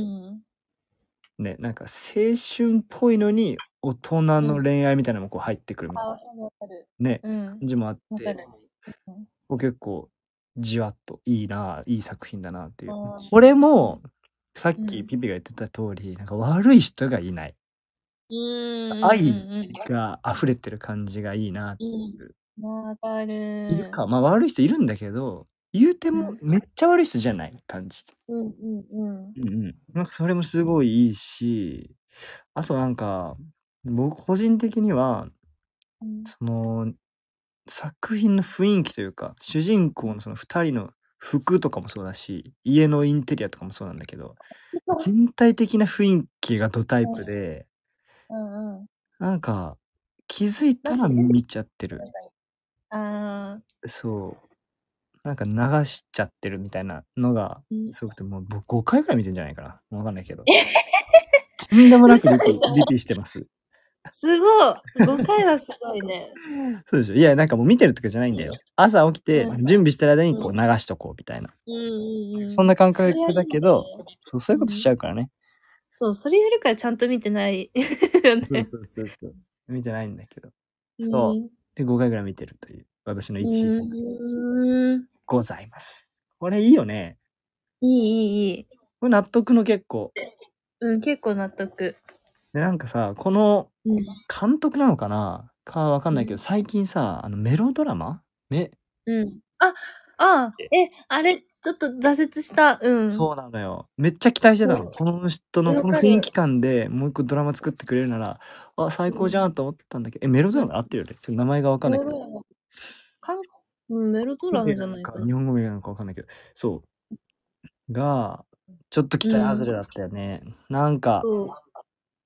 ね、なんか青春っぽいのに大人の恋愛みたいなのもこう入ってくるみたいあ、わかるわかる。 なね、 うん。 感じもあってわかる。うん。 こう結構じわっといいな、いい作品だなっていう。 あーこれもさっうん。 きピピが言ってた通り、なんか悪い人がいない。 うんうん愛うんが溢れてる感じがいいなってういん。 う。 うん。わかる。 いるか。まあ悪い人いるんだけど、言うてもうん。 めっちゃ悪い人じゃない感じ。 うんうんうん。 うんうん。なんかそれもすごいいいし、あとなんか、僕個人的には、 うん。 その作品の雰囲気というか、主人公のそのふたりの服とかもそうだし、家のインテリアとかもそうなんだけど、全体的な雰囲気がドタイプで、 うんうん。 なんか気づいたらなんか見ちゃってる。 ああ。 そう。なんか流しちゃってるみたいなのがうん。 すごくて、もう僕ごかいぐらい見てんじゃないかな。わかんないけど。とんでもなくリピ嘘でしょ。 リピしてます。 すごい。ごかいはすごいね。 そうでしょ。いや、なんかもう見てるとかじゃないんだよ。朝起きてうん。 準備してる間にうん。 こう流しとこうみたいな。 うんうんうん。 そんな感それ覚やるのね。 だけど、そう、そういうことしうん。 ちゃうからね。 そう、それやるからちゃんと見てないよね。 そうそうそうそう。見てないんだけど。 うそう。 ん。 で、ごかいぐらい見てるという、私のういちい作ーん。 ございます。これいいよね。 いいいいいい。 これ納得の結構。 うん、結構納得。 で、なんかさ、このうん。 監督なのかなかわかんないけど、 うん。 最近さ、あのメロドラマめうん。あ、ああ、え、あれ、ちょっと挫折した。うん。 そうなのよ。めっちゃ期待してたの。 そう。 この人え、 のこのわかる。 雰囲気感でもう一個ドラマ作ってくれるなら、あ、最高じゃんと思ったんだけど、え、メロドラマ合ってるよね。ちょっと名前がわかんメないけど。 ロドラマ。かんうん、メロドラマ名なのか、 じゃないかな。 日本語名なのかわかんないけど。そう。が、ちょっと期うん。 待外れだったよね。なんか、 そう。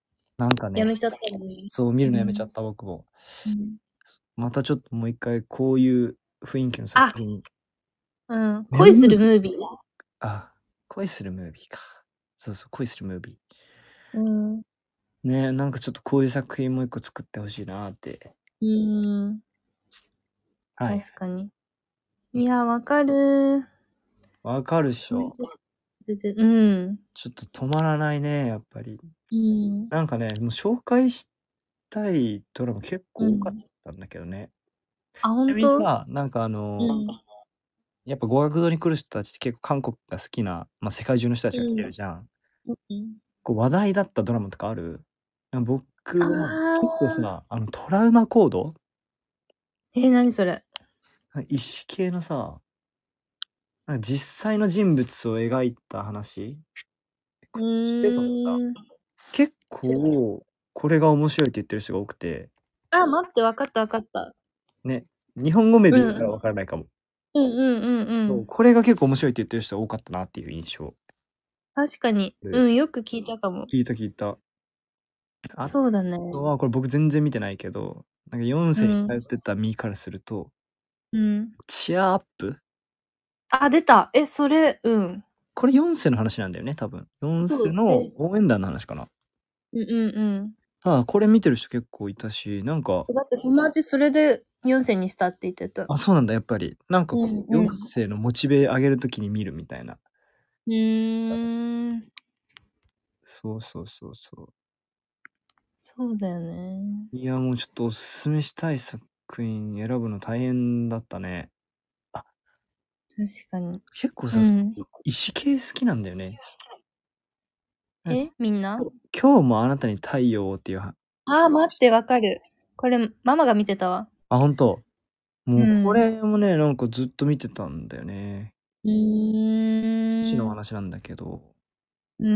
なんかね、 やめちゃったのね。 そう、見るのやめちゃった僕も。 うん。 またちょっともう一回こういう雰囲気の作品。 うん。恋するムービー。 あ、恋するムービーか。そうそう、恋するムービー。 うん。 ね、なんかちょっとこういう作品もう一個作ってほしいなって。 うーん。 はい。 確かに。いや、わかる。 わかるっしょ。 全然、うん。 ちょっと止まらないね、やっぱり。 うん。 なんかね、もう紹介したいドラマ結構多かったんだけどね。 あ、ほちなんみにと？ さ、なんかあの、 うん。 やっぱ語学堂に来る人たちって結構韓国が好きな、ま、世界中の人たちが来てるじゃん。 うん。 こう話題だったドラマとかある？なん僕あは結構あ。 さ、あのトラウマコード？ え、なにそれ？ 医師系のさ、なんか実際の人物を描いた話？ うこ知ってるかもさ。 ーん。 結構これが面白いって言ってる人が多くて。 あ、待って、分かった分かった。 ね、日本語名で言ったらうん。 分からないかも。 うんうんうんうそう、 ん。 これが結構面白いって言ってる人が多かったなっていう印象。 確かに。 でうん、よく聞いたかも。 聞いた聞いた。あそうだね。 とはこれ僕全然見てないけど、なんかよん世にうん。 通ってた身からするとうん。 チアアップ？ あ、出た。え、それ、うん。 これよん世の話なんだよね、多分。よんそう、 世ので応援団の話かな。 うんうんうん。 ああ、これ見てる人結構いたし、なんかだって友達それでよん世にしたって言ってた。 あ、そうなんだ、やっぱり。なんかこう、 うんうん。 よん世のモチベ上げる時に見るみたいな。 うーん。 そうそうそうそう。 そうだよね。 いや、もうちょっとおすすめしたい作品選ぶの大変だったね。あ、 確かに。 結構さ、 うん。 医師系好きなんだよね。うん。 え、みんな？ 今日もあなたに太陽をっていうはああ、待って、わかる。これ、ママが見てたわ。 あ、ほんと。もうこうん。 れもね、なんかずっと見てたんだよね。 うー医師のん。 話なんだけど、 うん。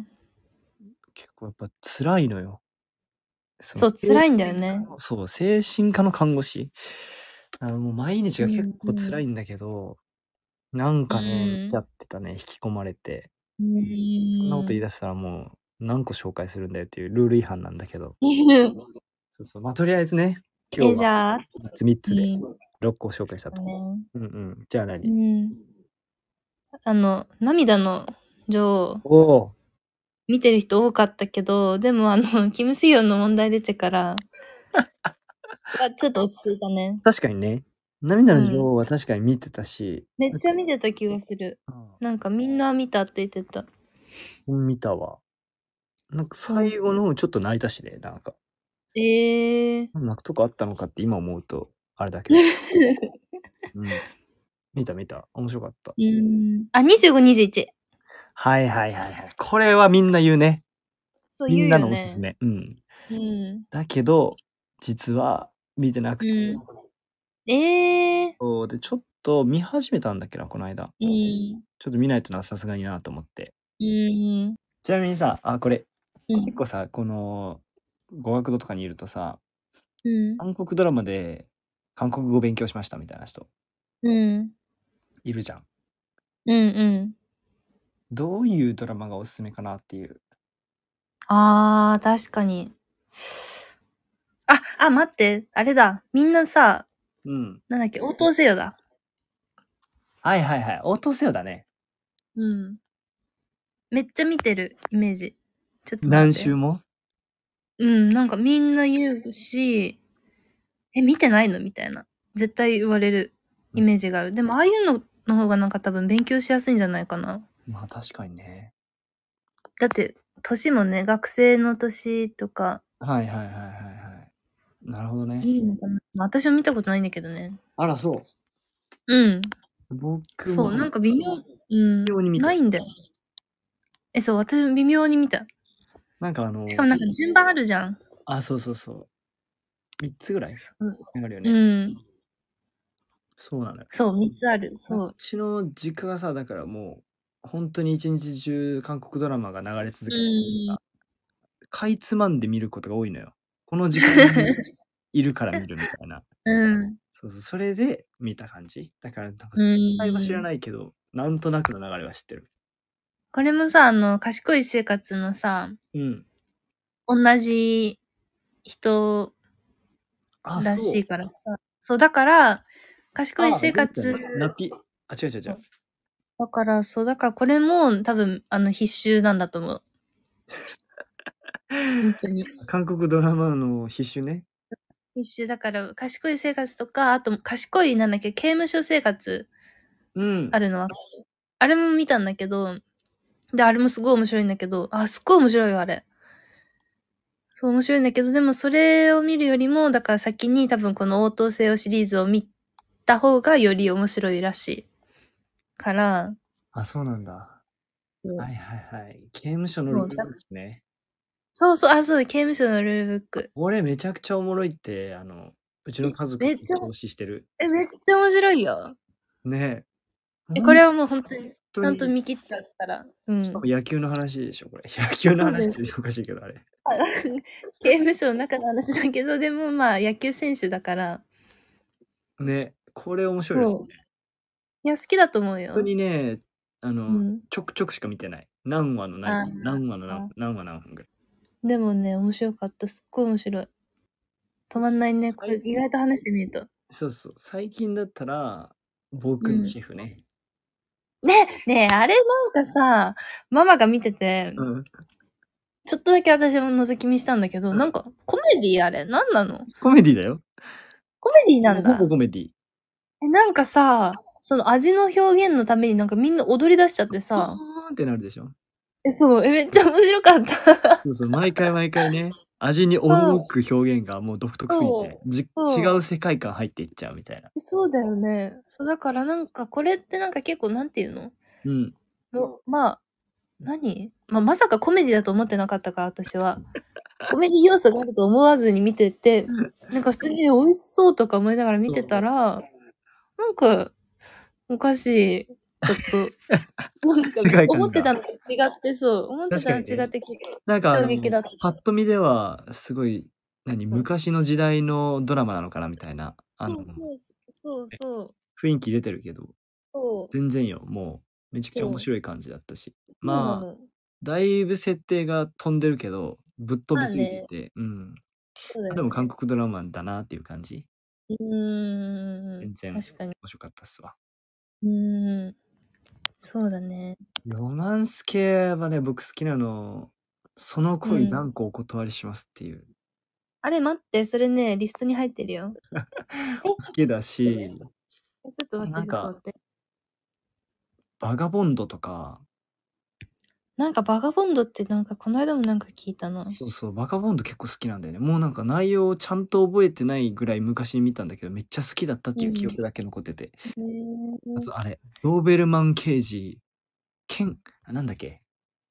結構やっぱ辛いのよ。そのそう、辛いんだよね。 そう、精神科の看護師。あの、もう毎日が結うん構辛いんだけど、なんうかね、見ちゃん。 ってたね、引き込まれて。 うそんなこと言いーん。 出したらもう何個紹介するんだよっていうルール違反なんだけど。そうそう、ま、とりあえずね、今え、 日はじゃあみっつみっつでうん。 ろっこ紹介したと。 ね。 うんうん。じゃあう何？ ん。あの、涙の女王おお。 見てる人多かったけど、でもあの、キム・スヒョンの問題出てからあ、ちょっと落ち着いたね。 確かにね。涙うん。 の女王は確かに見てたし、 めっなんかちゃ見てた気がする。 ああ、 なんかみんな見たって言ってた。 見たわ。なんかそう。 最後の方ちょっと泣いたしね、なんか。 ええ。 泣くとこあったのかって今思うと、あれだけど。うん。見た見た。面白かった。 うーん。あ、にじゅうご、にじゅういち。 はいはいはいはい。これはみんな言うね。 そう言うみんなよね。 のおすすめ。うん。 うん。 だけど、実は見てなくて。 うん。ええ。 そう、で、ちょっと見始めたんだっけな、この間。 うん。 ちょっと見ないとな、さすがになと思って。 うーん。 ちなみにさ、あ、これ、 うん。 結構さ、この、語学堂とかにいるとさ、 うん。 韓国ドラマで韓国語勉強しましたみたいな人うん。 いるじゃん。 うんうん。 どういうドラマがおすすめかなっていう。 ああ、確かに。あ、あ、待って、あれだ。みんなさ、 うん。 なんだっけ、応答せよだ。 はいはいはい。応答せよだね。 うん。めっちゃ見てるイメージ。ちょっと待って。 何週も？ うん、なんかみんな言うし、え、見てないのみたいな。絶対言われるイメージがある。でも、ああいうのの方がなんか多分勉強しやすいんじゃないかな。 まあ確かにね。 だって、年もね、学生の年とか、 はいはいはいはいはい。なるほどね。 いいのかな。まあ、私は見たことないんだけどね。 あら、そう。 うん。 僕もそう、なんか微妙、うん、 微妙に見たよ。 ないんだよ。え、そう、私微妙に見た。 なんかあのしかもなんか順番あるじゃん。 あ、そうそうそう。みっつぐらいそうそあるよう。 ね。 うん。 そうなのよ。 そう、みっつある。 こっそう。 ちの実家がさ、だからもう、ほんとに一日中韓国ドラマが流れ続うけてん。 さ、かいつまんで見ることが多いのよ。この時間にいるから見るみたいな。 うん。 そうそう、それで見た感じ。だからなんかう全体は知らん。 ないけど、なんとなくの流れは知ってる。 これもさ、あの、賢い生活のさ、 うん。 同じ人あ、 らしいそう。 からさ。そう、だから、賢いあ、 生活、 出てたね。ナピ。あ、違う違う違う。 だから、そう、だからこれも多分、あの、必修なんだと思う。本当に。 韓国ドラマの必修ね。 必修だから、賢い生活とか、あと、賢い、なんだっけ、刑務所生活うん。 あるのは、あれも見たんだけど、で、あれもすごい面白いんだけど、あ、すっごい面白いよ、あれ。そう、面白いんだけど、でもそれを見るよりも、だから先に多分この応答せよシリーズを見た方がより面白いらしい。から、 あ、そうなんだ。 そうはいはいはい。刑務所のルそうだールですね。 そうそう、あ、そうだ、刑務所のルールブック。 これめちゃくちゃおもろいって、あの、うちの家族めっちゃ、 に投資してる。 え、めっちゃ面白いよ。 ねえ。 え、こ本れはもう本当に、ちゃんと当に、 見切ったから。うん。 しかも野球の話でしょ、これ。野球のそうです。 話っておかしいけど、あれ。 刑務所の中の話だけど、でもまあ野球選手だから、 ね、これ面白いですそう。 ね。 いや、好きだと思う本当よ。 にね、あの、 うん。 ちょくちょくしか見てない。何話の何あ何話の何あ、 何話何分ぐらい。 でもね、面白かった。すっごい面白い。止まんないね。これ最意外と話してみると。 そうそう、最近だったら、僕のうん。 シェフね。 ね、ねえ、あれなんかさ、ママが見てて、 うん。 ちょっとだけ私も覗き見したんだけど、なんかコメディあれなんなの？ コメディだよ。 コメディなもうほぼんだ。 コメディ。 え、なんかさ、その味の表現のためになんかみんな踊り出しちゃってあさ、 ーってなるでしょ。 え、そう、え、めっちゃ面白かった。 そうそう、毎回毎回ね、味にそう、 驚く表現がもう独特すぎて、 そう、 じ違そう。 う世界観入っていっちゃうみたいな。 え、そうだよね。そう、だからなんかこれってなんか結構なんていうの？ うん。 ろまあ、何？まあ、まさかコメディだと思ってなかったから、私は。コメディ要素があると思わずに見てて、なんか普通に美味しそうとか思いながら見てたそら、なんか、おかしい。ちょっと、なんかう。世界観が。 思ってたのと違ってそう、思ってたの確かにね。 違って結構なんかあの、 衝撃だった。 パッと見では、すごい、何、 うん。 昔の時代のドラマなのかなみたいな、あの、 そうそうそうそう、 雰囲気出てるけど、 そう、 全然よ、もう、めちゃくちゃ面そう、 白い感じだったし。まあ、 そうなの。 だいぶ設定が飛んでるけど、ぶっ飛びすぎてまあね、 て、うん。 そうだでも韓よね。 国ドラマだなっていう感じ。 うーん、 全然確かに。 面白かったっすわ。 うーん、そうだね。 ロマンス系はね、僕好きなの、そのうん。 恋断固お断りしますっていう。 あれ待って、それね、リストに入ってるよ。え、 好きだし、 ちょっと待って、 なんか、 ちょっと待って。 バガボンドとか、 なんかバガボンドってなんかこの間もなんか聞いたな。 そうそう、バガボンド結構好きなんだよね。もうなんか内容をちゃんと覚えてないぐらい昔に見たんだけど、めっちゃ好きだったっていう記うん。 憶だけ残ってて。 へえ。 あとあれ、ドーベルマン刑事、ケン、あ、なんだっけ。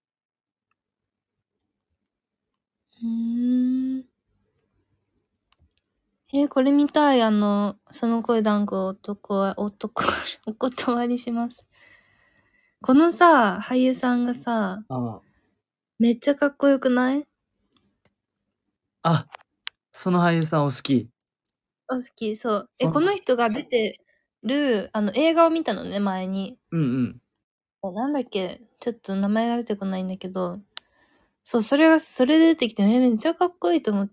うーん。えー、これ見たい。あの、その声団子男は、男、お断りします。このさ、俳優さんがさ、 あめっちゃかっこよくない？ あ、その俳優さんお好き。 お好き、そう。え、 その、 この人が出てる、あの、映画を見たのね、前に。 うんうん。 なんだっけ、ちょっと名前が出てこないんだけど、そう、それが、それで出てきて、え、めっちゃかっこいいと思って、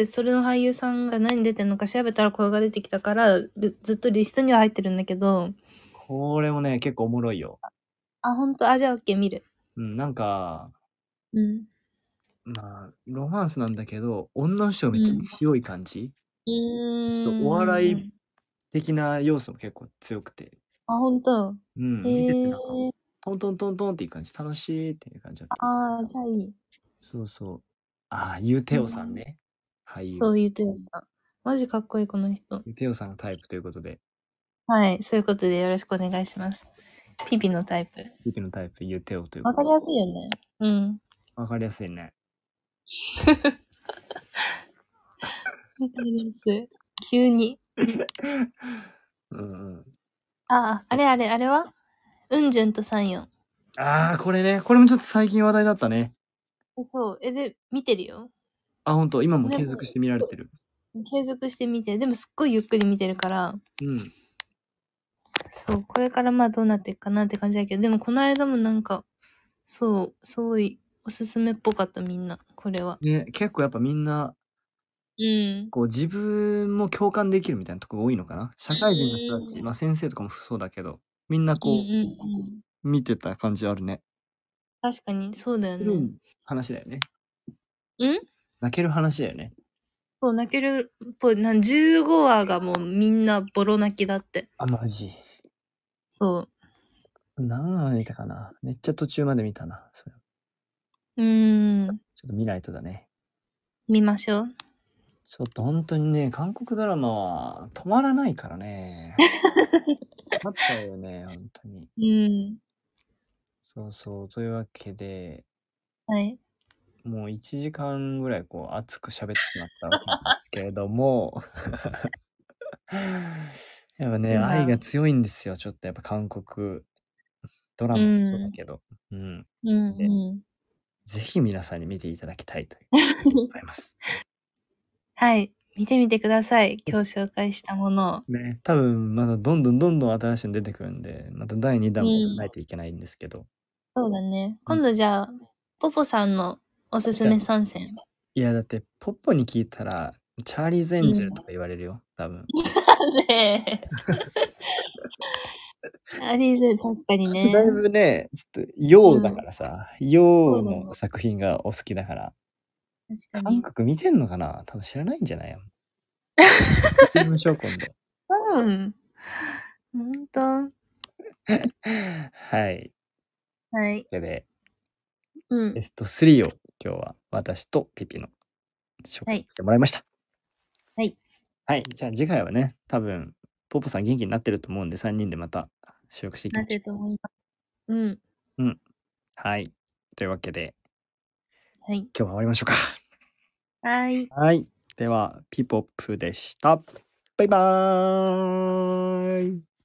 それの俳優さんが何出てんのか調べたらこれが出てきたから、ずずっとリストには入ってるんだけど、 これもね、結構おもろいよ。 あ、ほんと、あ、じゃあオッケー見る。 うん、なんか、 うん。 まあ、ロマンスなんだけど、女の人がめっちゃうん。 強い感じ。 うちょっとお笑いーん。 的な要素も結構強くて。 あ、ほんと。 うん、見ててへえ。 なんか、トントントントンっていう感じ、楽しいっていう感じだった。 ああ、じゃあいい。 そうそう。ああ、ユーテオさんうんね。俳優。 そう言ってました。マジかっこいい、この人。 ユーテオさんのタイプということで、 はい、そういうことでよろしくお願いします。ピピのタイプ。 ピピのタイプ、ユーテオということで。 わかりやすいよね。うん。 わかりやすいね。 わかりやすい。急に。 うんうん。 ああ、あそう。 れあれ、あれはウンジュンとサンヨン。 ああ、これね。これもちょっと最近話題だったね。 え、そう。え、で、見てるよ。 あ、ほんと、今もでも、 継続して見られてる。 継続して見て、でもすっごいゆっくり見てるから、 うん。 そう、これからまあどうなっていくかなって感じだけど、でもこの間もなんか、そう、すごいおすすめっぽかったみんな、これは。 ね、結構やっぱみんな、 うん。 こう自分も共感できるみたいなところ多いのかな。社会人の人たち、まあ先生とかもそうだけど、みんなうんうこんうん。 う、見てた感じあるね。 確かに、そうだよね。 うん。話だよね。 ん泣ける話だよね。 そう、泣けるっぽい。なんじゅうごわがもうみんなボロ泣きだって。 あ、マジ。 そ何話見たかな。めっちゃ途中まで見たな。それう。うーん。 ちょっと見ないとだね。 見ましょう。 ちょっと本当にね、韓国ドラマは止まらないからね。困っちゃうよね、本当に。 うん。 そうそう。というわけで、 はい。 もういちじかんぐらいこう熱く喋ってしまったわけなんですけれども、やっぱね、 いや、 愛が強いんですよ。ちょっとやっぱ韓国ドラうマもそうだん。 けど。うん。 うんで、 うん。 ぜひ皆さんに見ていただきたいということでございます。 はい。見てみてください。今日紹介したものを。 ね、多分まだどんどんどんどん新しいの出てくるんで、まただいにだんもやらうん。 ないといけないんですけど。 そうだね。 うん。 今度じゃあ、ポポさんのおすすめ確かに。 さんせん。 いや、だってポッポに聞いたら、チャーリーズエうん。 ンジェルとか言われるよ、多分。 ねえ。あれで確かに私だいね。 ぶね、ちょっと洋だかうん。 らさ、洋そうだね。 の作品がお好きだから、韓確かに。 国見てんのかな？多分知らないんじゃない？見てみましょう、今度。 うん。ほんと。 はい。 はい。 というわけで、 うん。 ベストスリーを今日は私とピピの紹はい。 介してもらいました。 はい。 はい。じゃあ次回はね、多分、ポポさん元気になってると思うんで、さんにんでまた収録していきなってましょると思います。うん。 う。うん。はい。というわけで、 はい。 今日は終わりましょうか。 はい。 はい。では、ピポップでした。バイバーイ。